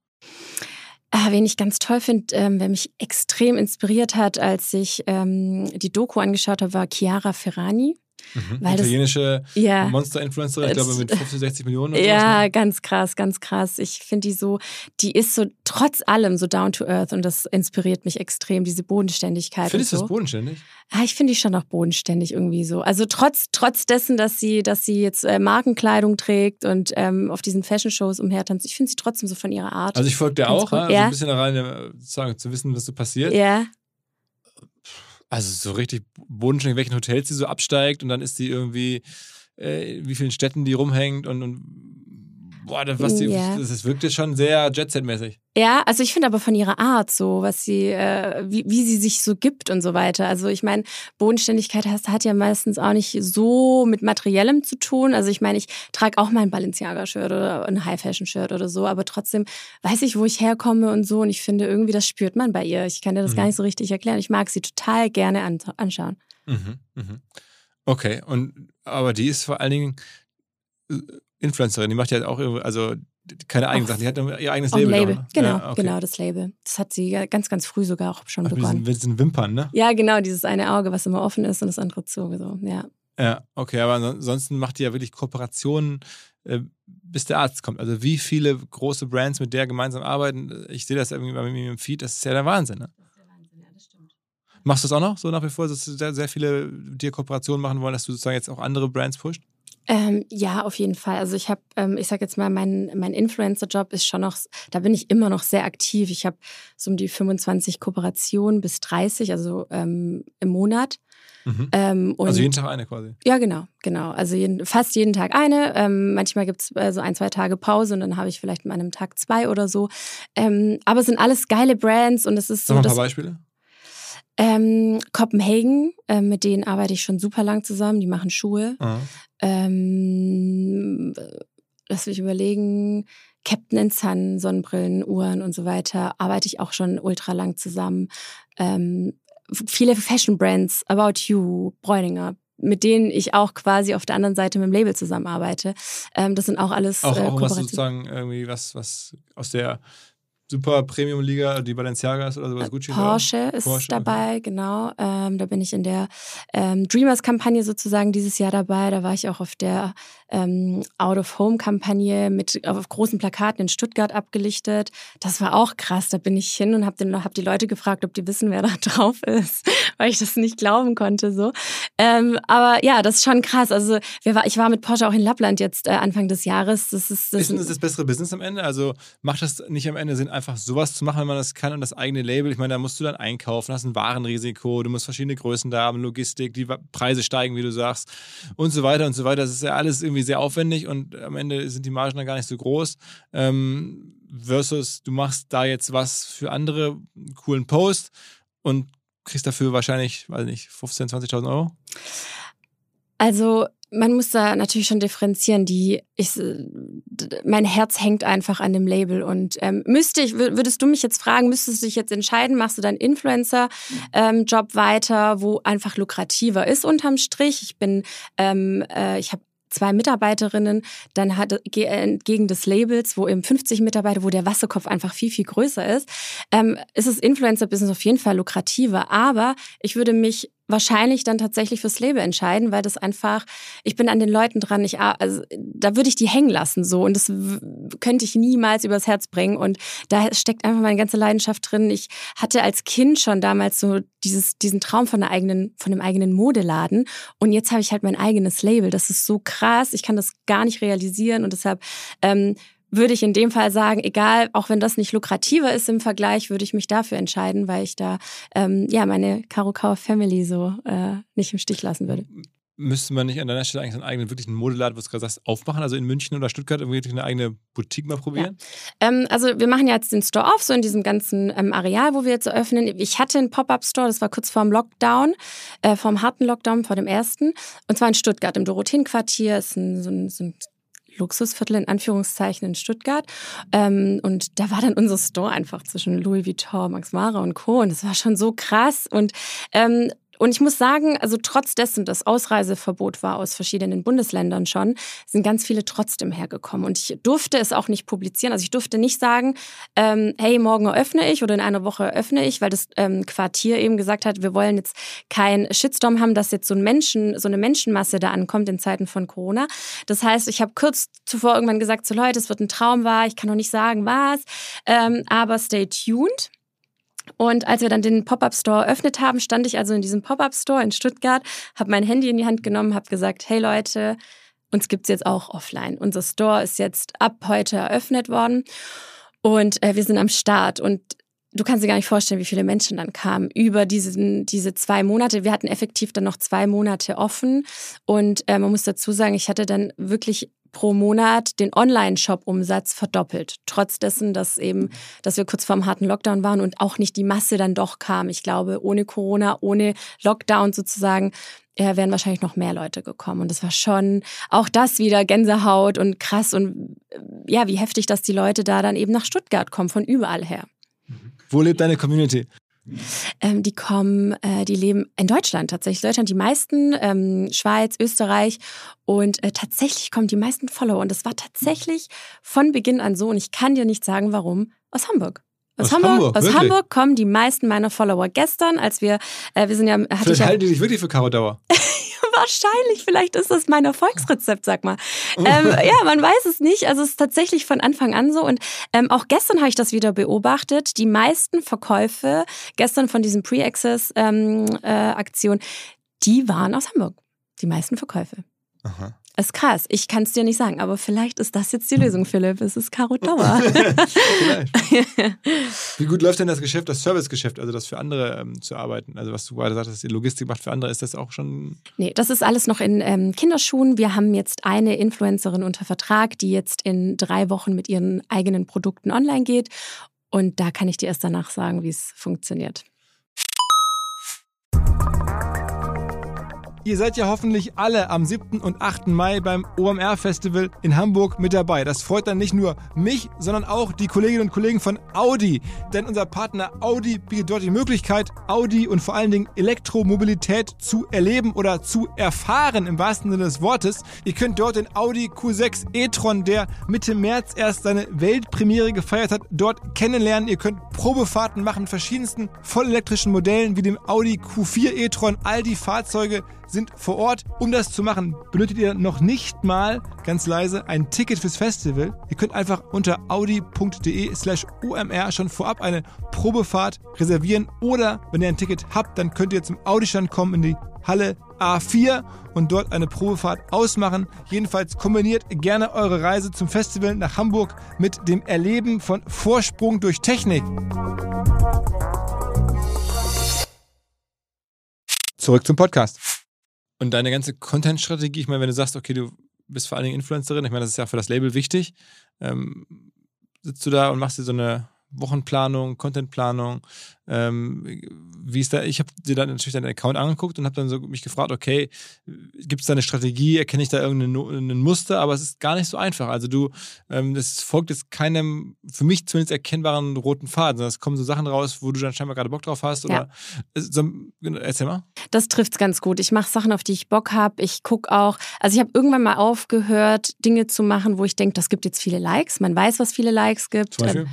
Ah, wen ich ganz toll finde, ähm, wer mich extrem inspiriert hat, als ich ähm, die Doku angeschaut habe, war Chiara Ferragni. Mhm. Weil italienische das, ja, Monster-Influencerin, ich glaube mit fünfzig, sechzig Millionen oder Ja, sowas, ne? ganz krass, ganz krass. Ich finde die so, die ist so trotz allem so down to earth und das inspiriert mich extrem, diese Bodenständigkeit. Findest du so. das bodenständig? Ah, ich finde die schon auch bodenständig irgendwie so. Also trotz trotz dessen, dass sie dass sie jetzt äh, Markenkleidung trägt und ähm, auf diesen Fashion-Shows umhertanzt, ich finde sie trotzdem so von ihrer Art. Also ich folge dir auch, cool. ne? Also ja. ein bisschen da rein, sozusagen, zu wissen, was so passiert. Ja. Also so richtig bodenständig, in welchen Hotels sie so absteigt und dann ist sie irgendwie, äh, in wie vielen Städten die rumhängt und, und boah, das, was die, ja. das, das wirkt jetzt schon sehr Jet-Set-mäßig. Ja, also ich finde aber von ihrer Art so, was sie, äh, wie, wie sie sich so gibt und so weiter. Also ich meine, Bodenständigkeit hat, hat ja meistens auch nicht so mit Materiellem zu tun. Also ich meine, ich trage auch mal ein Balenciaga-Shirt oder ein High-Fashion-Shirt oder so, aber trotzdem weiß ich, wo ich herkomme und so. Und ich finde irgendwie, das spürt man bei ihr. Ich kann dir das mhm. gar nicht so richtig erklären. Ich mag sie total gerne an, anschauen. Mhm, mhm. Okay, und aber die ist vor allen Dingen Influencerin, die macht ja auch irgendwie, also keine eigenen Sachen, die hat ihr eigenes Label. Label. Auch, ne? Genau, ja, okay. genau, das Label. Das hat sie ganz, ganz früh sogar auch schon Ach, begonnen. Mit diesen, mit diesen Wimpern, ne? Ja, genau, dieses eine Auge, was immer offen ist und das andere zu. So, ja. Ja, okay, aber ansonsten macht die ja wirklich Kooperationen, äh, bis der Arzt kommt. Also wie viele große Brands mit der gemeinsam arbeiten, ich sehe das irgendwie bei mir im Feed, das ist ja der Wahnsinn, ne? Das ist der Wahnsinn, ja, das stimmt. Machst du es auch noch so nach wie vor, dass sehr, sehr viele dir Kooperationen machen wollen, dass du sozusagen jetzt auch andere Brands pusht? Ähm, ja, auf jeden Fall. Also ich habe, ähm, ich sag jetzt mal, mein, mein Influencer-Job ist schon noch, da bin ich immer noch sehr aktiv. Ich habe so um die fünfundzwanzig Kooperationen bis dreißig, also ähm, im Monat. Mhm. Ähm, und also jeden Tag eine quasi? Ja, genau, genau. Also jeden, fast jeden Tag eine. Ähm, manchmal gibt es äh, so ein, zwei Tage Pause und dann habe ich vielleicht mal an einem Tag zwei oder so. Ähm, aber es sind alles geile Brands und es ist so. Sag mal ein dass, paar Beispiele. Ähm, Copenhagen, äh, mit denen arbeite ich schon super lang zusammen. Die machen Schuhe. Mhm. Ähm, lass mich überlegen. Captain Sun, Sonnenbrillen, Uhren und so weiter. Arbeite ich auch schon ultra lang zusammen. Ähm, viele Fashion-Brands, About You, Bräuninger, mit denen ich auch quasi auf der anderen Seite mit dem Label zusammenarbeite. Ähm, das sind auch alles Auch, äh, auch was sozusagen irgendwie was, was aus der Super Premium-Liga, die Balenciagas oder sowas, Gucci? Porsche oder? ist Porsche, dabei, okay. genau. Ähm, da bin ich in der ähm, Dreamers-Kampagne sozusagen dieses Jahr dabei. Da war ich auch auf der ähm, Out-of-Home-Kampagne mit auf großen Plakaten in Stuttgart abgelichtet. Das war auch krass. Da bin ich hin und habe hab die Leute gefragt, ob die wissen, wer da drauf ist, weil ich das nicht glauben konnte. So. Ähm, aber ja, das ist schon krass. Also wir war, ich war mit Porsche auch in Lappland jetzt äh, Anfang des Jahres. Das ist, das ist das das bessere Business am Ende? Also macht das nicht am Ende Sinn, einfach sowas zu machen, wenn man das kann und das eigene Label? Ich meine, da musst du dann einkaufen, hast ein Warenrisiko, du musst verschiedene Größen da haben, Logistik, die Preise steigen, wie du sagst, und so weiter und so weiter. Das ist ja alles irgendwie sehr aufwendig und am Ende sind die Margen dann gar nicht so groß. Ähm, versus du machst da jetzt was für andere, einen coolen Post und kriegst dafür wahrscheinlich, weiß nicht, fünfzehntausend, zwanzigtausend Euro? Also man muss da natürlich schon differenzieren. Die, ich, mein Herz hängt einfach an dem Label und ähm, müsste ich, würdest du mich jetzt fragen, müsstest du dich jetzt entscheiden, machst du deinen Influencer-Job ähm, weiter, wo einfach lukrativer ist unterm Strich? Ich bin, ähm, äh, ich habe zwei Mitarbeiterinnen, dann hat entgegen des Labels, wo eben fünfzig Mitarbeiter, wo der Wasserkopf einfach viel, viel größer ist, ähm, ist das Influencer-Business auf jeden Fall lukrativer. Aber ich würde mich wahrscheinlich dann tatsächlich fürs Label entscheiden, weil das einfach, ich bin an den Leuten dran, ich, also, da würde ich die hängen lassen so und das w- könnte ich niemals übers Herz bringen und da steckt einfach meine ganze Leidenschaft drin. Ich hatte als Kind schon damals so dieses, diesen Traum von einer eigenen, von einem eigenen Modeladen und jetzt habe ich halt mein eigenes Label. Das ist so krass, ich kann das gar nicht realisieren und deshalb ähm, würde ich in dem Fall sagen, egal, auch wenn das nicht lukrativer ist im Vergleich, würde ich mich dafür entscheiden, weil ich da ähm, ja meine Karokauer Family so äh, nicht im Stich lassen würde. Müsste man nicht an deiner Stelle eigentlich so einen eigenen, wirklich einen Modeladen, was du gerade sagst, aufmachen? Also in München oder Stuttgart irgendwie eine eigene Boutique mal probieren? Ja. Ähm, also wir machen ja jetzt den Store auf, so in diesem ganzen ähm, Areal, wo wir jetzt eröffnen. Ich hatte einen Pop-Up-Store, das war kurz vor dem Lockdown, äh, vor dem harten Lockdown, vor dem ersten. Und zwar in Stuttgart, im Dorotheenquartier, ist ein, so ein, so ein Luxusviertel in Anführungszeichen in Stuttgart. Ähm, und da war dann unser Store einfach zwischen Louis Vuitton, Max Mara und Co. Und das war schon so krass. Und ähm, Und ich muss sagen, also trotz dessen, dass Ausreiseverbot war aus verschiedenen Bundesländern schon, sind ganz viele trotzdem hergekommen. Und ich durfte es auch nicht publizieren. Also ich durfte nicht sagen, ähm, hey, morgen eröffne ich oder in einer Woche eröffne ich, weil das ähm, Quartier eben gesagt hat, wir wollen jetzt keinen Shitstorm haben, dass jetzt so ein Menschen, so eine Menschenmasse da ankommt in Zeiten von Corona. Das heißt, ich habe kurz zuvor irgendwann gesagt, so Leute, es wird ein Traum wahr, ich kann noch nicht sagen, was, ähm, aber stay tuned. Und als wir dann den Pop-Up-Store eröffnet haben, stand ich also in diesem Pop-Up-Store in Stuttgart, habe mein Handy in die Hand genommen, habe gesagt, hey Leute, uns gibt's jetzt auch offline. Unser Store ist jetzt ab heute eröffnet worden und äh, wir sind am Start. Und du kannst dir gar nicht vorstellen, wie viele Menschen dann kamen über diesen, diese zwei Monate. Wir hatten effektiv dann noch zwei Monate offen und äh, man muss dazu sagen, ich hatte dann wirklich pro Monat den Online-Shop-Umsatz verdoppelt. Trotz dessen, dass eben, dass wir kurz vor dem harten Lockdown waren und auch nicht die Masse dann doch kam. Ich glaube, ohne Corona, ohne Lockdown sozusagen, ja, wären wahrscheinlich noch mehr Leute gekommen. Und das war schon auch das wieder Gänsehaut und krass und ja, wie heftig, dass die Leute da dann eben nach Stuttgart kommen, von überall her. Wo lebt deine Community? Ähm, die kommen, äh, die leben in Deutschland tatsächlich. Deutschland die meisten, ähm, Schweiz, Österreich und äh, tatsächlich kommen die meisten Follower. Und das war tatsächlich von Beginn an so und ich kann dir nicht sagen, warum, aus Hamburg. Aus, aus Hamburg, Hamburg, aus Hamburg kommen die meisten meiner Follower. Gestern, als wir, äh, wir sind ja... Hatte Vielleicht ich halten die dich wirklich für Caro Dauer. Wahrscheinlich, vielleicht ist das mein Erfolgsrezept, sag mal. Ähm, ja, man weiß es nicht. Also es ist tatsächlich von Anfang an so. Und ähm, auch gestern habe ich das wieder beobachtet. Die meisten Verkäufe gestern von diesem Pre-Access-Aktion, ähm, äh, die waren aus Hamburg. Die meisten Verkäufe. Aha. Ist krass. Ich kann es dir nicht sagen, aber vielleicht ist das jetzt die Lösung, Philipp. Es ist Caro Dauer. Vielleicht. Wie gut läuft denn das Geschäft, das Servicegeschäft, also das für andere ähm, zu arbeiten? Also was du gerade sagtest, die Logistik macht für andere, ist das auch schon... Nee, das ist alles noch in ähm, Kinderschuhen. Wir haben jetzt eine Influencerin unter Vertrag, die jetzt in drei Wochen mit ihren eigenen Produkten online geht. Und da kann ich dir erst danach sagen, wie es funktioniert. Ihr seid ja hoffentlich alle am siebten und achten Mai beim O M R-Festival in Hamburg mit dabei. Das freut dann nicht nur mich, sondern auch die Kolleginnen und Kollegen von Audi. Denn unser Partner Audi bietet dort die Möglichkeit, Audi und vor allen Dingen Elektromobilität zu erleben oder zu erfahren, im wahrsten Sinne des Wortes. Ihr könnt dort den Audi Q sechs e-tron, der Mitte März erst seine Weltpremiere gefeiert hat, dort kennenlernen. Ihr könnt Probefahrten machen mit verschiedensten vollelektrischen Modellen wie dem Audi Q vier e-tron. All die Fahrzeuge sind vor Ort. Um das zu machen, benötigt ihr noch nicht mal, ganz leise, ein Ticket fürs Festival. Ihr könnt einfach unter audi.de slash omr schon vorab eine Probefahrt reservieren oder, wenn ihr ein Ticket habt, dann könnt ihr zum Audi-Stand kommen in die Halle A vier und dort eine Probefahrt ausmachen. Jedenfalls kombiniert gerne eure Reise zum Festival nach Hamburg mit dem Erleben von Vorsprung durch Technik. Zurück zum Podcast. Und deine ganze Content-Strategie, ich meine, wenn du sagst, okay, du bist vor allen Dingen Influencerin, ich meine, das ist ja für das Label wichtig, ähm, sitzt du da und machst dir so eine Wochenplanung, Contentplanung, ähm, wie ist da, ich habe dir dann natürlich deinen Account angeguckt und habe dann so mich gefragt, okay, gibt es da eine Strategie, erkenne ich da irgendein Muster, aber es ist gar nicht so einfach, also du, ähm, das folgt jetzt keinem, für mich zumindest erkennbaren roten Faden, sondern es kommen so Sachen raus, wo du dann scheinbar gerade Bock drauf hast oder, ja. so, erzähl mal. Das trifft's ganz gut, ich mache Sachen, auf die ich Bock habe, ich gucke auch, also ich habe irgendwann mal aufgehört, Dinge zu machen, wo ich denke, das gibt jetzt viele Likes, man weiß, was viele Likes gibt. Zum Beispiel? Ähm,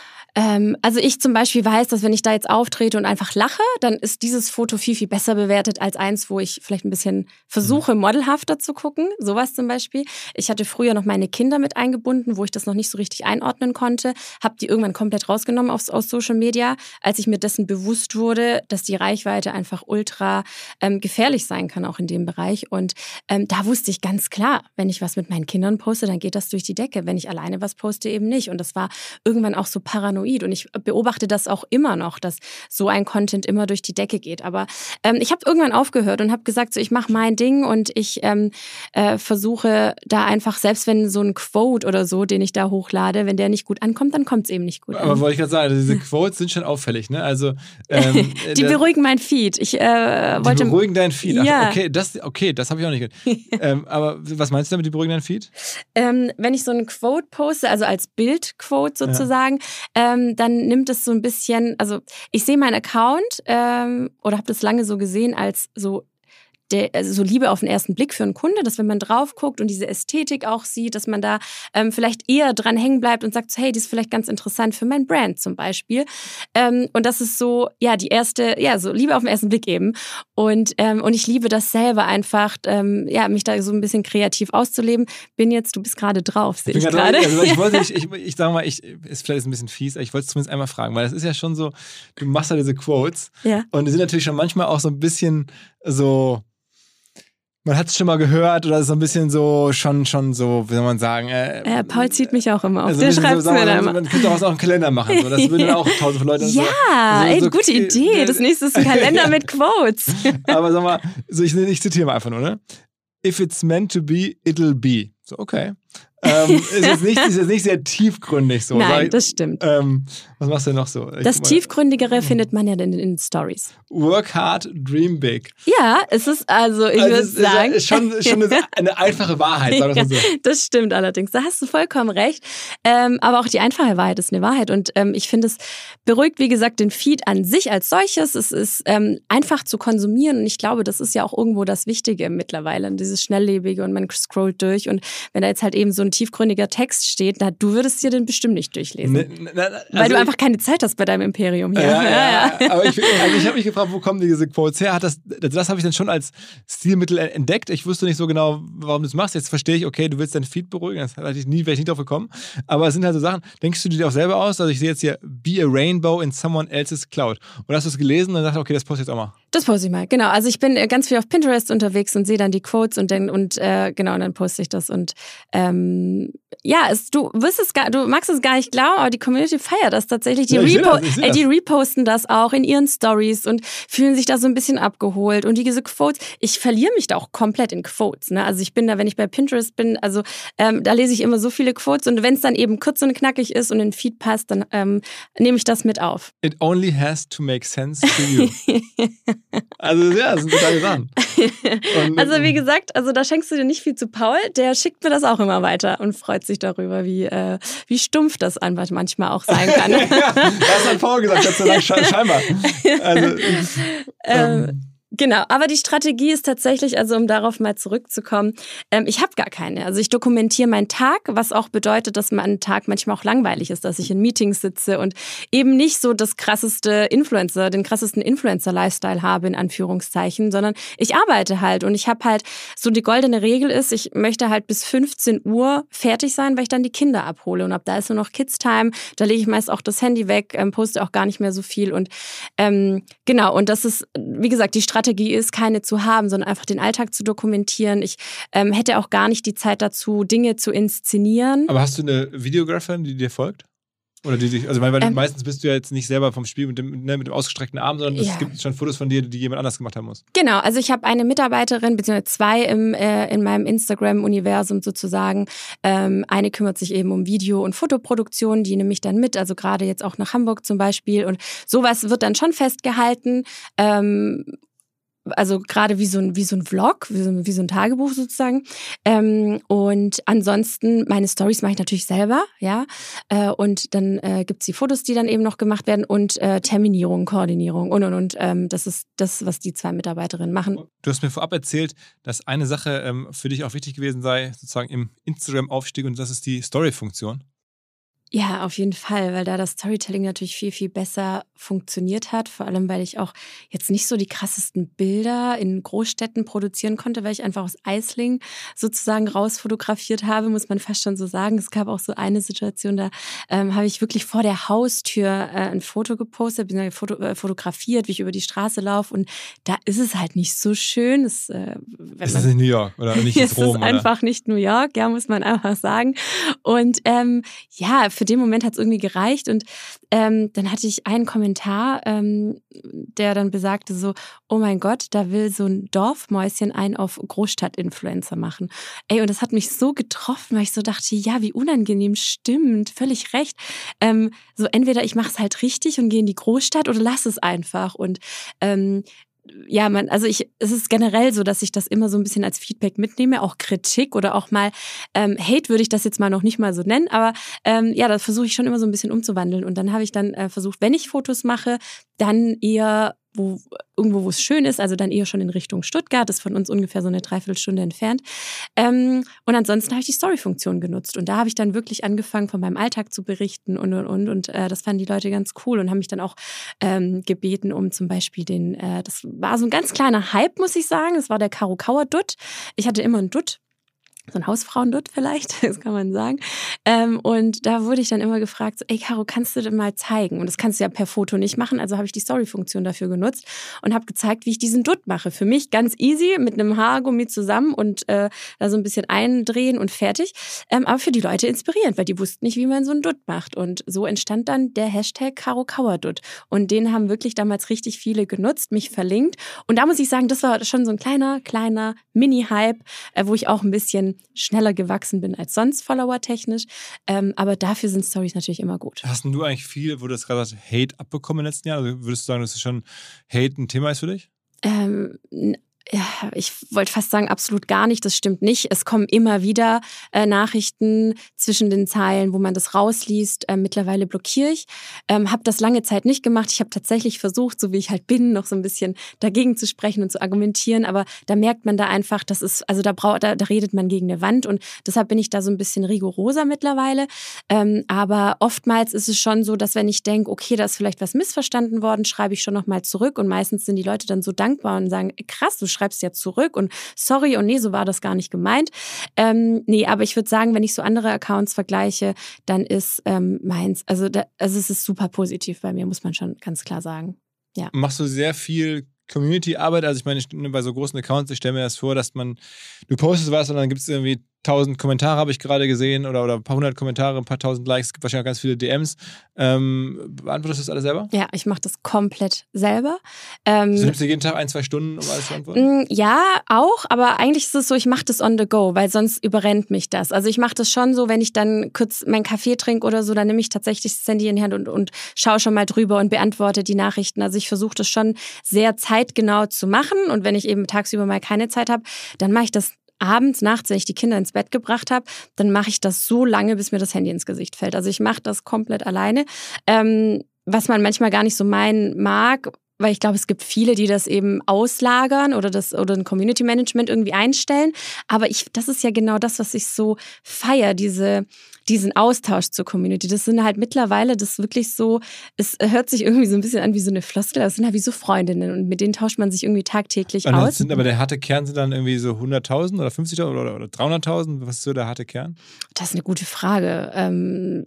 Also ich zum Beispiel weiß, dass wenn ich da jetzt auftrete und einfach lache, dann ist dieses Foto viel, viel besser bewertet als eins, wo ich vielleicht ein bisschen versuche, modelhafter zu gucken. Sowas zum Beispiel. Ich hatte früher noch meine Kinder mit eingebunden, wo ich das noch nicht so richtig einordnen konnte. Habe die irgendwann komplett rausgenommen aus, aus Social Media, als ich mir dessen bewusst wurde, dass die Reichweite einfach ultra ähm, gefährlich sein kann, auch in dem Bereich. Und ähm, da wusste ich ganz klar, wenn ich was mit meinen Kindern poste, dann geht das durch die Decke. Wenn ich alleine was poste, eben nicht. Und das war irgendwann auch so paranoid. Und ich beobachte das auch immer noch, dass so ein Content immer durch die Decke geht. Aber ähm, ich habe irgendwann aufgehört und habe gesagt, so ich mache mein Ding und ich ähm, äh, versuche da einfach, selbst wenn so ein Quote oder so, den ich da hochlade, wenn der nicht gut ankommt, dann kommt es eben nicht gut an. Aber wollte ich gerade sagen, diese Quotes sind schon auffällig, ne? Also ähm, die beruhigen mein Feed. Ich äh, wollte die beruhigen dein Feed. Ach, ja. Okay, das, okay, das habe ich auch nicht gehört. ähm, aber was meinst du damit, die beruhigen dein Feed? Ähm, wenn ich so ein Quote poste, also als Bildquote sozusagen, ja. ähm, dann nimmt es so ein bisschen, also ich sehe meinen Account ähm, oder habe das lange so gesehen als so Der, also so Liebe auf den ersten Blick für einen Kunde, dass wenn man drauf guckt und diese Ästhetik auch sieht, dass man da ähm, vielleicht eher dran hängen bleibt und sagt, so, hey, die ist vielleicht ganz interessant für mein Brand zum Beispiel. Ähm, und das ist so, ja, die erste, ja, so Liebe auf den ersten Blick eben. Und, ähm, und ich liebe das selber einfach, ähm, ja, mich da so ein bisschen kreativ auszuleben. Bin jetzt, du bist gerade drauf, sehe ich, ich gerade. Also ich wollte, ich, ich, ich sag mal, ich, ist vielleicht ein bisschen fies, aber ich wollte es zumindest einmal fragen, weil das ist ja schon so, du machst ja diese Quotes ja. und die sind natürlich schon manchmal auch so ein bisschen so, man hat es schon mal gehört oder so ein bisschen so, schon, schon so, wie soll man sagen. Äh, äh, Paul zieht mich auch immer auf. Also der schreibt so, mir dann immer. Man könnte daraus auch einen Kalender machen. So. Das würden dann auch tausend Leute. Ja, so, ey, so, so, gute Idee. Das nächste ist ein Kalender mit Quotes. Aber sag mal, so ich, ich zitiere mal einfach nur, ne? If it's meant to be, it'll be. So, okay. ähm, ist, jetzt nicht, ist jetzt nicht sehr tiefgründig so. Nein, ich, das stimmt. Ähm, was machst du denn noch so? Ich das Tiefgründigere findet man ja in den Stories. Work hard, dream big. Ja, es ist also, ich also würde es sagen... ist schon, schon eine, eine einfache Wahrheit, sagen wir mal so. Das stimmt allerdings, da hast du vollkommen recht. Ähm, aber auch die einfache Wahrheit ist eine Wahrheit. Und ähm, ich finde, es beruhigt, wie gesagt, den Feed an sich als solches. Es ist ähm, einfach zu konsumieren. Und ich glaube, das ist ja auch irgendwo das Wichtige mittlerweile, dieses Schnelllebige. Und man scrollt durch. Und wenn da jetzt halt eben so ein tiefgründiger Text steht, na, du würdest dir den bestimmt nicht durchlesen. Ne, ne, also weil du einfach keine Zeit hast bei deinem Imperium hier. Ja, ja, ja. ja. Aber ich, also ich habe mich gefragt, wo kommen diese Quotes her? Hat das, das habe ich dann schon als Stilmittel entdeckt. Ich wusste nicht so genau, warum du es machst. Jetzt verstehe ich, okay, du willst deinen Feed beruhigen. Das hätte ich nie, wäre ich nicht drauf gekommen. Aber es sind halt so Sachen, denkst du dir auch selber aus? Also ich sehe jetzt hier, be a rainbow in someone else's cloud. Und hast du es gelesen und dann dachte, okay, das poste ich jetzt auch mal. Das poste ich mal, genau. Also ich bin ganz viel auf Pinterest unterwegs und sehe dann die Quotes und dann, und äh, genau, und dann poste ich das. Und ähm, ja, es, du wirst es gar, du magst es gar nicht glauben, aber die Community feiert das tatsächlich. Die, ja, repo- das, äh, die reposten das auch in ihren Stories und fühlen sich da so ein bisschen abgeholt. Und diese Quotes, ich verliere mich da auch komplett in Quotes. Ne? Also ich bin da, wenn ich bei Pinterest bin, also ähm, da lese ich immer so viele Quotes und wenn es dann eben kurz und knackig ist und in den Feed passt, dann ähm, nehme ich das mit auf. It only has to make sense to you. Also ja, das sind totale Sachen. Und, also wie gesagt, also da schenkst du dir nicht viel zu Paul, der schickt mir das auch immer weiter und freut sich darüber, wie, äh, wie stumpf das einfach manchmal auch sein kann. Ja, das hat Paul gesagt, Gott sei Dank, scheinbar. Also, ähm, ähm. Genau, aber die Strategie ist tatsächlich, also um darauf mal zurückzukommen, ähm, ich habe gar keine. Also ich dokumentiere meinen Tag, was auch bedeutet, dass mein Tag manchmal auch langweilig ist, dass ich in Meetings sitze und eben nicht so das krasseste Influencer, den krassesten Influencer-Lifestyle habe, in Anführungszeichen, sondern ich arbeite halt und ich habe halt, so die goldene Regel ist, ich möchte halt bis fünfzehn Uhr fertig sein, weil ich dann die Kinder abhole und ab da ist nur noch Kids-Time, da lege ich meist auch das Handy weg, ähm, poste auch gar nicht mehr so viel und ähm, genau, und das ist, wie gesagt, die Strategie Strategie ist, keine zu haben, sondern einfach den Alltag zu dokumentieren. Ich ähm, hätte auch gar nicht die Zeit dazu, Dinge zu inszenieren. Aber hast du eine Videografin, die dir folgt? Oder die dich, also weil, weil ähm, meistens bist du ja jetzt nicht selber vom Spiel mit dem, ne, mit dem ausgestreckten Arm, sondern es ja. gibt schon Fotos von dir, die jemand anders gemacht haben muss. Genau, also ich habe eine Mitarbeiterin, beziehungsweise zwei im, äh, in meinem Instagram-Universum sozusagen. Ähm, eine kümmert sich eben um Video- und Fotoproduktion, die nehme ich dann mit, also gerade jetzt auch nach Hamburg zum Beispiel. Und sowas wird dann schon festgehalten. Ähm, Also gerade wie so ein wie so ein Vlog, wie so, wie so ein Tagebuch sozusagen. Ähm, und ansonsten, meine Stories mache ich natürlich selber, ja. Äh, und dann äh, gibt's die Fotos, die dann eben noch gemacht werden und äh, Terminierung, Koordinierung und und und. Ähm, das ist das, was die zwei Mitarbeiterinnen machen. Du hast mir vorab erzählt, dass eine Sache ähm, für dich auch wichtig gewesen sei, sozusagen im Instagram-Aufstieg, und das ist die Story-Funktion. Ja, auf jeden Fall, weil da das Storytelling natürlich viel, viel besser funktioniert hat. Vor allem, weil ich auch jetzt nicht so die krassesten Bilder in Großstädten produzieren konnte, weil ich einfach aus Eisling sozusagen rausfotografiert habe, muss man fast schon so sagen. Es gab auch so eine Situation, da ähm, habe ich wirklich vor der Haustür äh, ein Foto gepostet, bin Foto, äh, fotografiert, wie ich über die Straße laufe. Und da ist es halt nicht so schön. Es, äh, ist es nicht New York oder nicht in Rom? Es ist einfach nicht New York, ja, muss man einfach sagen. Und ähm, ja, für den Moment hat es irgendwie gereicht und ähm, dann hatte ich einen Kommentar, ähm, der dann besagte so, oh mein Gott, da will so ein Dorfmäuschen einen auf Großstadt-Influencer machen. Ey, und das hat mich so getroffen, weil ich so dachte, ja, wie unangenehm, stimmt, völlig recht. Ähm, so entweder ich mache es halt richtig und gehe in die Großstadt oder lass es einfach und ähm, ja, man, also ich, es ist generell so, dass ich das immer so ein bisschen als Feedback mitnehme, auch Kritik oder auch mal ähm, Hate würde ich das jetzt mal noch nicht mal so nennen, aber ähm, ja, das versuche ich schon immer so ein bisschen umzuwandeln und dann habe ich dann äh, versucht, wenn ich Fotos mache, dann eher wo irgendwo, wo es schön ist, also dann eher schon in Richtung Stuttgart, das ist von uns ungefähr so eine Dreiviertelstunde entfernt. Ähm, und ansonsten habe ich die Story-Funktion genutzt und da habe ich dann wirklich angefangen, von meinem Alltag zu berichten und und und und äh, das fanden die Leute ganz cool und haben mich dann auch ähm, gebeten, um zum Beispiel den, äh, das war so ein ganz kleiner Hype, muss ich sagen, das war der Karo Kauer Dutt. Ich hatte immer einen Dutt. So ein Hausfrauendutt vielleicht, das kann man sagen. Ähm, und da wurde ich dann immer gefragt, so, ey Caro, kannst du denn mal zeigen? Und das kannst du ja per Foto nicht machen, also habe ich die Story-Funktion dafür genutzt und habe gezeigt, wie ich diesen Dutt mache. Für mich ganz easy, mit einem Haargummi zusammen und äh, da so ein bisschen eindrehen und fertig. Ähm, aber für die Leute inspirierend, weil die wussten nicht, wie man so einen Dutt macht. Und so entstand dann der Hashtag Karo Kauer Dutt. Und den haben wirklich damals richtig viele genutzt, mich verlinkt. Und da muss ich sagen, das war schon so ein kleiner, kleiner Mini-Hype, äh, wo ich auch ein bisschen schneller gewachsen bin als sonst, follower-technisch. Ähm, aber dafür sind Stories natürlich immer gut. Hast du eigentlich viel, wo du das gerade sagst, Hate abbekommen im letzten Jahr? Also würdest du sagen, dass es schon Hate ein Thema ist für dich? Ähm, Ja, ich wollte fast sagen, absolut gar nicht. Das stimmt nicht. Es kommen immer wieder äh, Nachrichten zwischen den Zeilen, wo man das rausliest. Ähm, mittlerweile blockiere ich. Ähm, habe das lange Zeit nicht gemacht. Ich habe tatsächlich versucht, so wie ich halt bin, noch so ein bisschen dagegen zu sprechen und zu argumentieren. Aber da merkt man da einfach, das ist, also da, braucht, da, da redet man gegen eine Wand. Und deshalb bin ich da so ein bisschen rigoroser mittlerweile. Ähm, aber oftmals ist es schon so, dass wenn ich denke, okay, da ist vielleicht was missverstanden worden, schreibe ich schon nochmal zurück. Und meistens sind die Leute dann so dankbar und sagen, krass, du schreibst ja zurück und sorry und nee, so war das gar nicht gemeint. Ähm, nee, aber ich würde sagen, wenn ich so andere Accounts vergleiche, dann ist ähm, meins, also, da, also es ist super positiv bei mir, muss man schon ganz klar sagen. Ja. Machst du sehr viel Community-Arbeit? Also ich meine, ich, bei so großen Accounts, ich stelle mir das vor, dass man, du postest was und dann gibt es irgendwie tausend Kommentare, habe ich gerade gesehen, oder, oder ein paar hundert Kommentare, ein paar tausend Likes, es gibt wahrscheinlich auch ganz viele D Ms. Ähm, beantwortest du das alles selber? Ja, ich mache das komplett selber. Ähm, also nimmst du jeden Tag ein, zwei Stunden, um alles zu antworten? Ja, auch, aber eigentlich ist es so, ich mache das on the go, weil sonst überrennt mich das. Also ich mache das schon so, wenn ich dann kurz meinen Kaffee trinke oder so, dann nehme ich tatsächlich das Handy in die Hand und, und schaue schon mal drüber und beantworte die Nachrichten. Also ich versuche das schon sehr zeitgenau zu machen und wenn ich eben tagsüber mal keine Zeit habe, dann mache ich das abends, nachts, wenn ich die Kinder ins Bett gebracht habe, dann mache ich das so lange, bis mir das Handy ins Gesicht fällt. Also ich mache das komplett alleine, ähm, was man manchmal gar nicht so meinen mag, weil ich glaube, es gibt viele, die das eben auslagern oder das oder ein Community Management irgendwie einstellen. Aber ich, das ist ja genau das, was ich so feiere, diese diesen Austausch zur Community. Das sind halt mittlerweile das wirklich so, es hört sich irgendwie so ein bisschen an wie so eine Floskel, das sind halt wie so Freundinnen und mit denen tauscht man sich irgendwie tagtäglich und aus. Sind aber der harte Kern sind dann irgendwie so hunderttausend oder fünfzigtausend oder, oder dreihunderttausend? Was ist so der harte Kern? Das ist eine gute Frage. Ähm,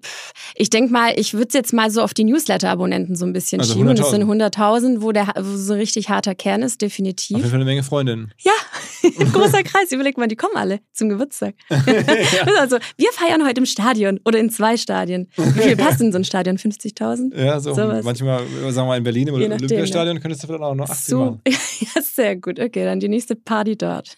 ich denke mal, ich würde es jetzt mal so auf die Newsletter-Abonnenten so ein bisschen also schieben. Und das sind hunderttausend, wo der wo so ein richtig harter Kern ist, definitiv. Auf jeden Fall eine Menge Freundinnen. Ja, großer Kreis. Überleg mal, die kommen alle zum Geburtstag. Ja. Also, wir feiern heute im Stadion oder in zwei Stadien. Wie viel passt in so ein Stadion? fünfzigtausend? Ja, so Sowas. Manchmal, sagen wir mal in Berlin im Je nachdem, Olympiastadion, ja. könntest du vielleicht auch noch achtzig so, machen. Ja, sehr gut. Okay, dann die nächste Party dort.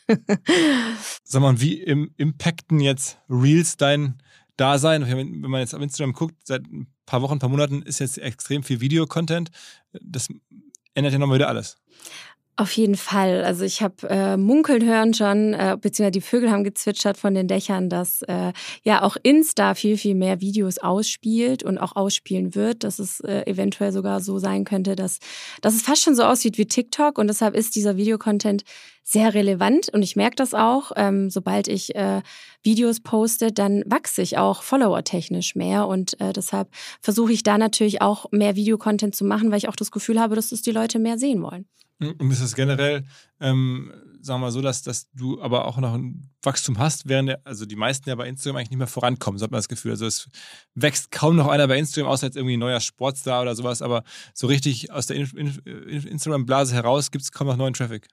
Sag mal, wie im, impacten jetzt Reels dein Dasein? Wenn man jetzt auf Instagram guckt, seit ein paar Wochen, ein paar Monaten ist jetzt extrem viel Videocontent. Das ändert ja nochmal wieder alles. Auf jeden Fall. Also ich habe äh, munkeln hören schon, äh, beziehungsweise die Vögel haben gezwitschert von den Dächern, dass äh, ja auch Insta viel, viel mehr Videos ausspielt und auch ausspielen wird, dass es äh, eventuell sogar so sein könnte, dass, dass es fast schon so aussieht wie TikTok und deshalb ist dieser Videocontent sehr relevant und ich merke das auch, ähm, sobald ich äh, Videos poste, dann wachse ich auch follower-technisch mehr und äh, deshalb versuche ich da natürlich auch mehr Videocontent zu machen, weil ich auch das Gefühl habe, dass das die Leute mehr sehen wollen. Und ist es generell, ähm, sagen wir mal so, dass, dass du aber auch noch ein Wachstum hast, während der, also die meisten ja bei Instagram eigentlich nicht mehr vorankommen, so hat man das Gefühl. Also es wächst kaum noch einer bei Instagram, außer jetzt irgendwie ein neuer Sportstar oder sowas, aber so richtig aus der In- In- Instagram-Blase heraus gibt es kaum noch neuen Traffic.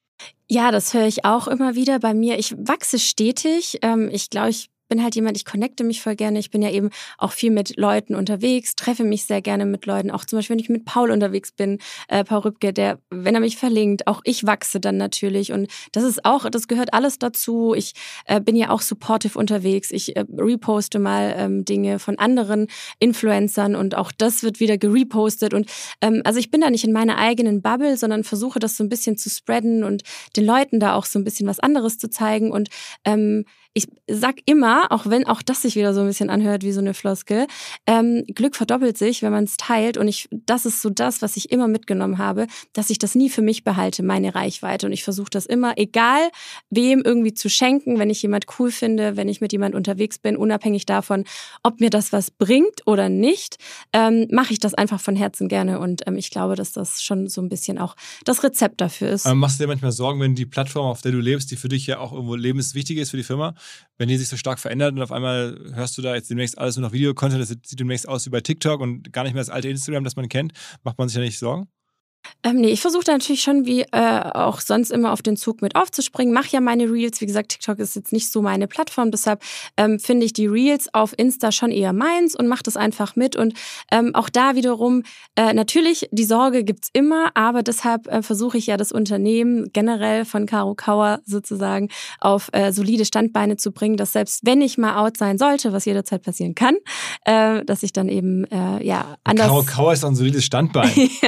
Ja, das höre ich auch immer wieder bei mir. Ich wachse stetig. Ich glaube, ich bin halt jemand, ich connecte mich voll gerne. Ich bin ja eben auch viel mit Leuten unterwegs, treffe mich sehr gerne mit Leuten. Auch zum Beispiel, wenn ich mit Paul unterwegs bin, äh, Paul Rübke, der, wenn er mich verlinkt, auch ich wachse dann natürlich. Und das ist auch, das gehört alles dazu. Ich äh, bin ja auch supportive unterwegs. Ich äh, reposte mal ähm, Dinge von anderen Influencern und auch das wird wieder gerepostet. Und ähm, also ich bin da nicht in meiner eigenen Bubble, sondern versuche das so ein bisschen zu spreaden und den Leuten da auch so ein bisschen was anderes zu zeigen. Und ähm, ich sag immer, auch wenn auch das sich wieder so ein bisschen anhört wie so eine Floskel, ähm, Glück verdoppelt sich, wenn man es teilt. Und ich, das ist so das, was ich immer mitgenommen habe, dass ich das nie für mich behalte, meine Reichweite. Und ich versuche das immer, egal wem, irgendwie zu schenken, wenn ich jemand cool finde, wenn ich mit jemand unterwegs bin, unabhängig davon, ob mir das was bringt oder nicht, ähm, mache ich das einfach von Herzen gerne. Und ähm, ich glaube, dass das schon so ein bisschen auch das Rezept dafür ist. Aber machst du dir manchmal Sorgen, wenn die Plattform, auf der du lebst, die für dich ja auch irgendwo lebenswichtig ist für die Firma, wenn die sich so stark verändert und auf einmal hörst du da jetzt demnächst alles nur noch Videocontent, das sieht demnächst aus wie bei TikTok und gar nicht mehr das alte Instagram, das man kennt, macht man sich ja nicht Sorgen? Ähm, nee, ich versuche da natürlich schon wie äh, auch sonst immer auf den Zug mit aufzuspringen. Mache ja meine Reels. Wie gesagt, TikTok ist jetzt nicht so meine Plattform. Deshalb ähm, finde ich die Reels auf Insta schon eher meins und mache das einfach mit. Und ähm, auch da wiederum, äh, natürlich, die Sorge gibt's immer, aber deshalb äh, versuche ich ja das Unternehmen generell von Caro Kauer sozusagen auf äh, solide Standbeine zu bringen, dass selbst wenn ich mal out sein sollte, was jederzeit passieren kann, äh, dass ich dann eben äh, ja anders... Caro Kauer ist doch ein solides Standbein.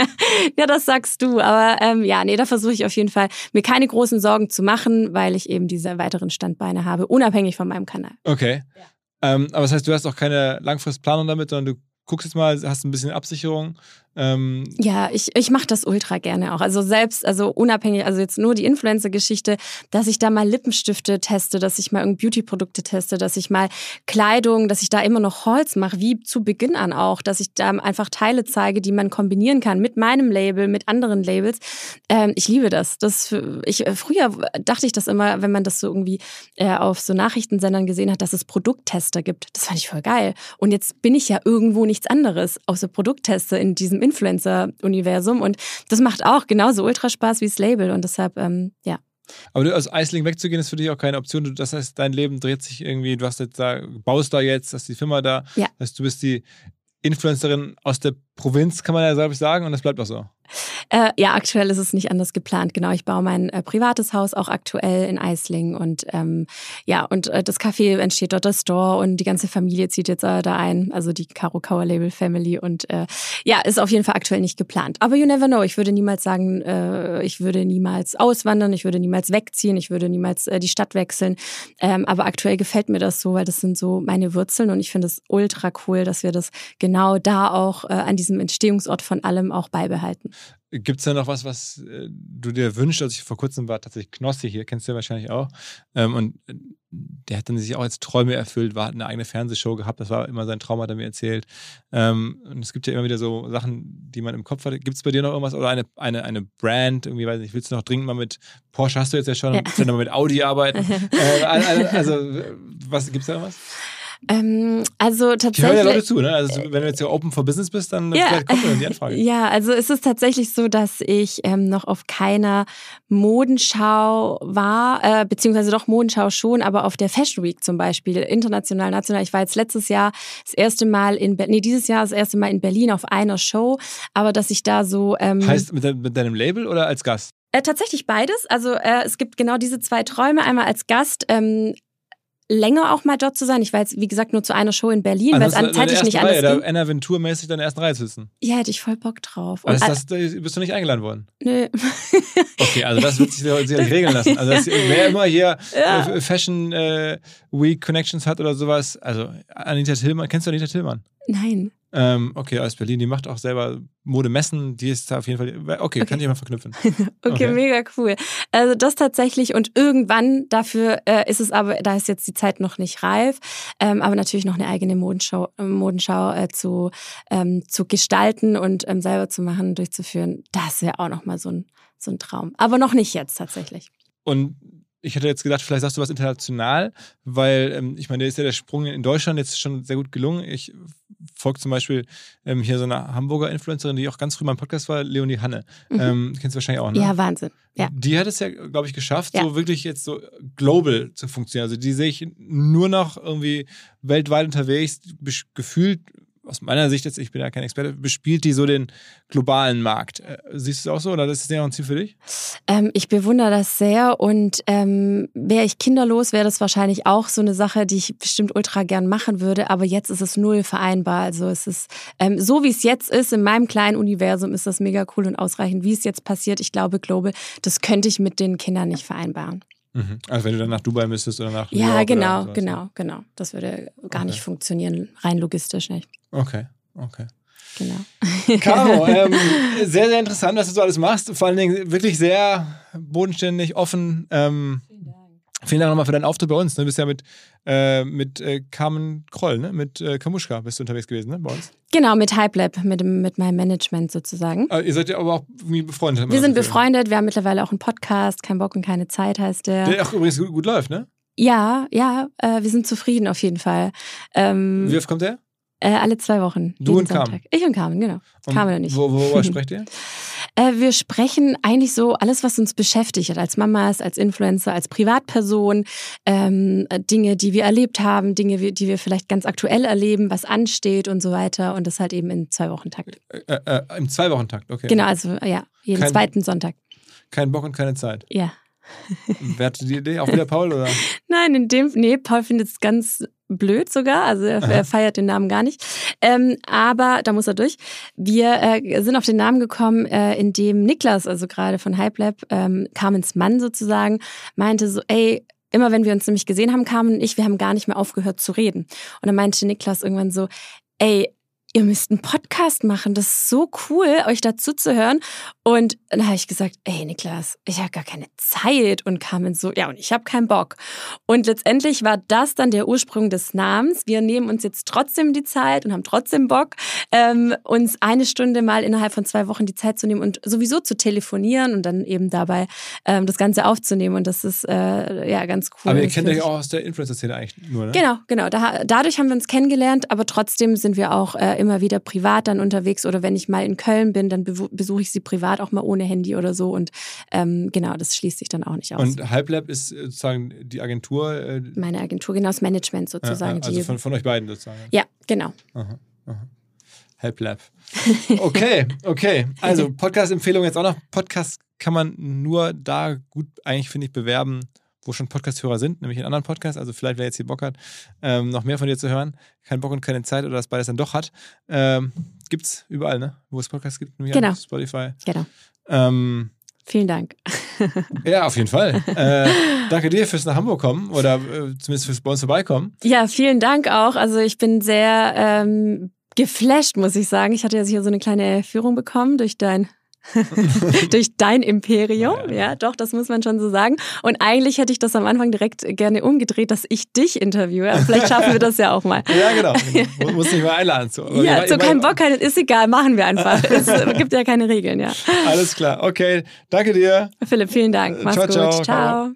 Ja, das sagst du. Aber ähm, ja, nee, da versuche ich auf jeden Fall, mir keine großen Sorgen zu machen, weil ich eben diese weiteren Standbeine habe, unabhängig von meinem Kanal. Okay. Ja. Ähm, aber das heißt, du hast auch keine Langfristplanung damit, sondern du guckst jetzt mal, hast ein bisschen Absicherung. Ähm ja, ich, ich mache das ultra gerne auch. Also selbst, also unabhängig, also jetzt nur die Influencer-Geschichte, dass ich da mal Lippenstifte teste, dass ich mal irgendwie Beauty-Produkte teste, dass ich mal Kleidung, dass ich da immer noch Hauls mache, wie zu Beginn an auch, dass ich da einfach Teile zeige, die man kombinieren kann mit meinem Label, mit anderen Labels. Ähm, ich liebe das. das ich, früher dachte ich das immer, wenn man das so irgendwie äh, auf so Nachrichtensendern gesehen hat, dass es Produkttester gibt. Das fand ich voll geil. Und jetzt bin ich ja irgendwo nichts anderes außer Produkttester in diesem Influencer-Universum und das macht auch genauso ultra Spaß wie das Label und deshalb, ähm, ja. Aber du, aus Aisling wegzugehen, ist für dich auch keine Option. Das heißt, dein Leben dreht sich irgendwie, du hast jetzt da, baust da jetzt, hast die Firma da, ja. Das heißt, du bist die Influencerin aus der Provinz, kann man ja, glaube ich, sagen, und das bleibt auch so. Äh, ja, aktuell ist es nicht anders geplant. Genau, ich baue mein äh, privates Haus auch aktuell in Aisling und ähm, ja, und äh, das Café entsteht dort, das Store und die ganze Familie zieht jetzt äh, da ein, also die Caro Kauer Label Family und äh, ja, ist auf jeden Fall aktuell nicht geplant. Aber you never know, ich würde niemals sagen, äh, ich würde niemals auswandern, ich würde niemals wegziehen, ich würde niemals äh, die Stadt wechseln, ähm, aber aktuell gefällt mir das so, weil das sind so meine Wurzeln und ich finde es ultra cool, dass wir das genau da auch äh, an diesem Entstehungsort von allem auch beibehalten. Gibt es da noch was, was äh, du dir wünschst? Also ich vor kurzem war tatsächlich Knossi hier, kennst du ja wahrscheinlich auch. Ähm, und der hat dann sich auch als Träume erfüllt, war, hat eine eigene Fernsehshow gehabt, das war immer sein Traum, hat er mir erzählt. Ähm, und es gibt ja immer wieder so Sachen, die man im Kopf hat. Gibt es bei dir noch irgendwas? Oder eine, eine, eine Brand, irgendwie, weiß nicht, willst du noch dringend mal mit Porsche, hast du jetzt ja schon, ja. Willst du noch mal mit Audi arbeiten? äh, also, also, was, gibt's da noch was? Ähm, also tatsächlich. Ich höre ja Leute zu, ne? Also wenn du jetzt ja Open for Business bist, dann ja, vielleicht kommt dann die Anfrage. Ja, also es ist tatsächlich so, dass ich ähm, noch auf keiner Modenschau war, äh, beziehungsweise doch Modenschau schon, aber auf der Fashion Week zum Beispiel, international, national. Ich war jetzt letztes Jahr das erste Mal in, Be- nee, dieses Jahr das erste Mal in Berlin auf einer Show, aber dass ich da so... Ähm, heißt mit, de- mit deinem Label oder als Gast? Äh, tatsächlich beides. Also äh, es gibt genau diese zwei Träume, einmal als Gast, ähm, länger auch mal dort zu sein. Ich war jetzt, wie gesagt, nur zu einer Show in Berlin, weil es zeitlich nicht anders ging. Da Anna Ventur-mäßig in der ersten Reihe sitzen. Ja, hätte ich voll Bock drauf. Und also das, das, bist du nicht eingeladen worden? Nö. Okay, also das wird sich sicherlich regeln lassen. Also das, wer immer hier ja. Fashion äh, Week Connections hat oder sowas, also Anita Tillmann, kennst du Anita Tillmann? Nein. Ähm, okay, aus Berlin, die macht auch selber Modemessen, die ist da auf jeden Fall, okay, okay. Kann ich mal verknüpfen. okay, okay, mega cool. Also das tatsächlich und irgendwann, dafür äh, ist es aber, da ist jetzt die Zeit noch nicht reif, ähm, aber natürlich noch eine eigene Modenschau, Modenschau äh, zu, ähm, zu gestalten und ähm, selber zu machen, durchzuführen, das wäre auch nochmal so ein, so ein Traum. Aber noch nicht jetzt tatsächlich. Und ich hätte jetzt gedacht, vielleicht sagst du was international, weil ähm, ich meine, der ist ja der Sprung in Deutschland jetzt schon sehr gut gelungen. Ich folge zum Beispiel ähm, hier so einer Hamburger Influencerin, die auch ganz früh beim Podcast war, Leonie Hanne. Mhm. Ähm, kennst du wahrscheinlich auch, ne? Ja, Wahnsinn. Ja. Die hat es ja, glaube ich, geschafft, ja. so wirklich jetzt so global zu funktionieren. Also die sehe ich nur noch irgendwie weltweit unterwegs, gefühlt, aus meiner Sicht jetzt, ich bin ja kein Experte, bespielt die so den globalen Markt. Siehst du es auch so oder ist das ja auch ein Ziel für dich? Ähm, ich bewundere das sehr und ähm, wäre ich kinderlos, wäre das wahrscheinlich auch so eine Sache, die ich bestimmt ultra gern machen würde, aber jetzt ist es null vereinbar. Also es ist, ähm, so wie es jetzt ist, in meinem kleinen Universum ist das mega cool und ausreichend. Wie es jetzt passiert, ich glaube, global, das könnte ich mit den Kindern nicht vereinbaren. Mhm. Also wenn du dann nach Dubai müsstest oder nach New Ja, York genau, oder genau, genau. Das würde gar okay. nicht funktionieren, rein logistisch nicht. Okay, okay. Genau. Caro, ähm, sehr, sehr interessant, was du so alles machst. Vor allen Dingen wirklich sehr bodenständig, offen. Ähm, vielen Dank. Vielen Dank nochmal für deinen Auftritt bei uns. Du bist ja mit, äh, mit äh, Carmen Kroll, ne? mit äh, Kamuschka bist du unterwegs gewesen, ne? Bei uns. Genau, mit HypeLab, mit, mit meinem Management sozusagen. Also ihr seid ja aber auch irgendwie befreundet. Wir sind befreundet, wir haben mittlerweile auch einen Podcast, Kein Bock und keine Zeit heißt der. Der auch übrigens gut, gut läuft, ne? Ja, ja, äh, wir sind zufrieden auf jeden Fall. Ähm, Wie oft kommt der? Äh, alle zwei Wochen. Du und Carmen? Ich und Carmen, genau. Und Carmen und ich. Wo, worüber sprecht ihr? Äh, wir sprechen eigentlich so alles, was uns beschäftigt, als Mamas, als Influencer, als Privatperson, ähm, Dinge, die wir erlebt haben, Dinge, die wir vielleicht ganz aktuell erleben, was ansteht und so weiter. Und das halt eben in zwei Wochen Takt. Äh, äh, Im Zwei-Wochen-Takt, okay. Genau, also ja, jeden kein, zweiten Sonntag. Kein Bock und keine Zeit. Ja. Wer hatte die Idee? Auch wieder Paul, oder? Nein, in dem, nee, Paul findet es ganz blöd sogar, also er, er feiert den Namen gar nicht. Ähm, aber da muss er durch. Wir äh, sind auf den Namen gekommen, äh, indem Niklas, also gerade von HypeLab, ähm, Carmens Mann sozusagen, meinte so, ey, immer wenn wir uns nämlich gesehen haben, Carmen und ich, wir haben gar nicht mehr aufgehört zu reden. Und dann meinte Niklas irgendwann so, ey, ihr müsst einen Podcast machen, das ist so cool, euch dazu zu hören. Und dann habe ich gesagt, ey Niklas, ich habe gar keine Zeit. Und Carmen so, ja und ich habe keinen Bock. Und letztendlich war das dann der Ursprung des Namens. Wir nehmen uns jetzt trotzdem die Zeit und haben trotzdem Bock, ähm, uns eine Stunde mal innerhalb von zwei Wochen die Zeit zu nehmen und sowieso zu telefonieren und dann eben dabei ähm, das Ganze aufzunehmen. Und das ist äh, ja ganz cool. Aber ihr kennt euch auch aus der Influencer-Szene eigentlich nur, ne? Genau, genau. Da, dadurch haben wir uns kennengelernt, aber trotzdem sind wir auch äh, immer wieder privat dann unterwegs oder wenn ich mal in Köln bin, dann besuche ich sie privat auch mal ohne Handy oder so und ähm, genau, das schließt sich dann auch nicht aus. Und HypeLab ist sozusagen die Agentur? Äh Meine Agentur, genau, das Management sozusagen. Ja, also von, von euch beiden sozusagen? Ja, genau. Aha, aha. HypeLab. Okay, okay. Also Podcast-Empfehlung jetzt auch noch. Podcast kann man nur da gut eigentlich, finde ich, bewerben, wo schon Podcast-Hörer sind, nämlich in anderen Podcasts. Also vielleicht, wer jetzt hier Bock hat, ähm, noch mehr von dir zu hören, keinen Bock und keine Zeit oder das beides dann doch hat, ähm, gibt's überall, ne? Wo es Podcasts gibt, nämlich genau. An Spotify. Genau. Ähm, Vielen Dank. Ja, auf jeden Fall. Äh, danke dir fürs nach Hamburg kommen oder äh, zumindest fürs bei uns vorbeikommen. Ja, vielen Dank auch. Also ich bin sehr ähm, geflasht, muss ich sagen. Ich hatte ja hier so eine kleine Führung bekommen durch dein durch dein Imperium, ja, ja. ja, doch, das muss man schon so sagen. Und eigentlich hätte ich das am Anfang direkt gerne umgedreht, dass ich dich interviewe. Aber vielleicht schaffen wir das ja auch mal. Ja, genau. genau. Muss nicht mal einladen. So. Ja, so kein Bock, ist egal, machen wir einfach. Es gibt ja keine Regeln, ja. Alles klar, okay. Danke dir. Philipp, vielen Dank. Mach's ciao, gut. Ciao. ciao.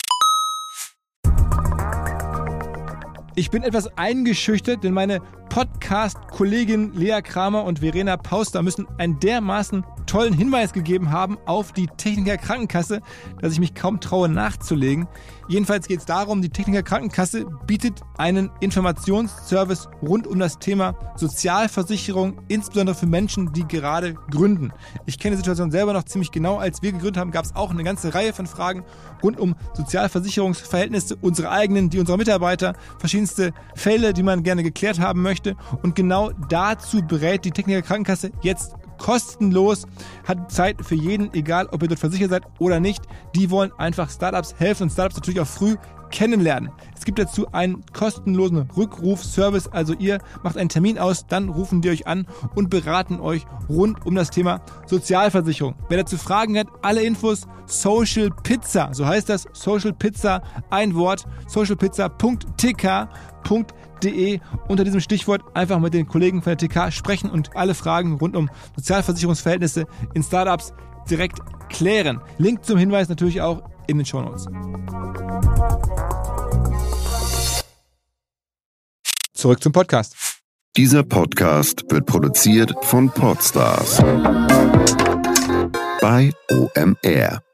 Ich bin etwas eingeschüchtert, denn meine Podcast-Kollegin Lea Kramer und Verena Pauster müssen einen dermaßen tollen Hinweis gegeben haben auf die Techniker Krankenkasse, dass ich mich kaum traue nachzulegen. Jedenfalls geht es darum, die Techniker Krankenkasse bietet einen Informationsservice rund um das Thema Sozialversicherung, insbesondere für Menschen, die gerade gründen. Ich kenne die Situation selber noch ziemlich genau. Als wir gegründet haben, gab es auch eine ganze Reihe von Fragen rund um Sozialversicherungsverhältnisse, unsere eigenen, die unserer Mitarbeiter, verschiedenste Fälle, die man gerne geklärt haben möchte. Und genau dazu berät die Techniker Krankenkasse jetzt kostenlos, hat Zeit für jeden, egal ob ihr dort versichert seid oder nicht. Die wollen einfach Startups helfen und Startups natürlich auch früh kennenlernen. Es gibt dazu einen kostenlosen Rückrufservice, also ihr macht einen Termin aus, dann rufen die euch an und beraten euch rund um das Thema Sozialversicherung. Wer dazu Fragen hat, alle Infos Social Pizza, so heißt das, Social Pizza, ein Wort, socialpizza punkt t k punkt de. Unter diesem Stichwort einfach mit den Kollegen von der T K sprechen und alle Fragen rund um Sozialversicherungsverhältnisse in Startups direkt klären. Link zum Hinweis natürlich auch in den Shownotes. Zurück zum Podcast. Dieser Podcast wird produziert von Podstars bei O M R.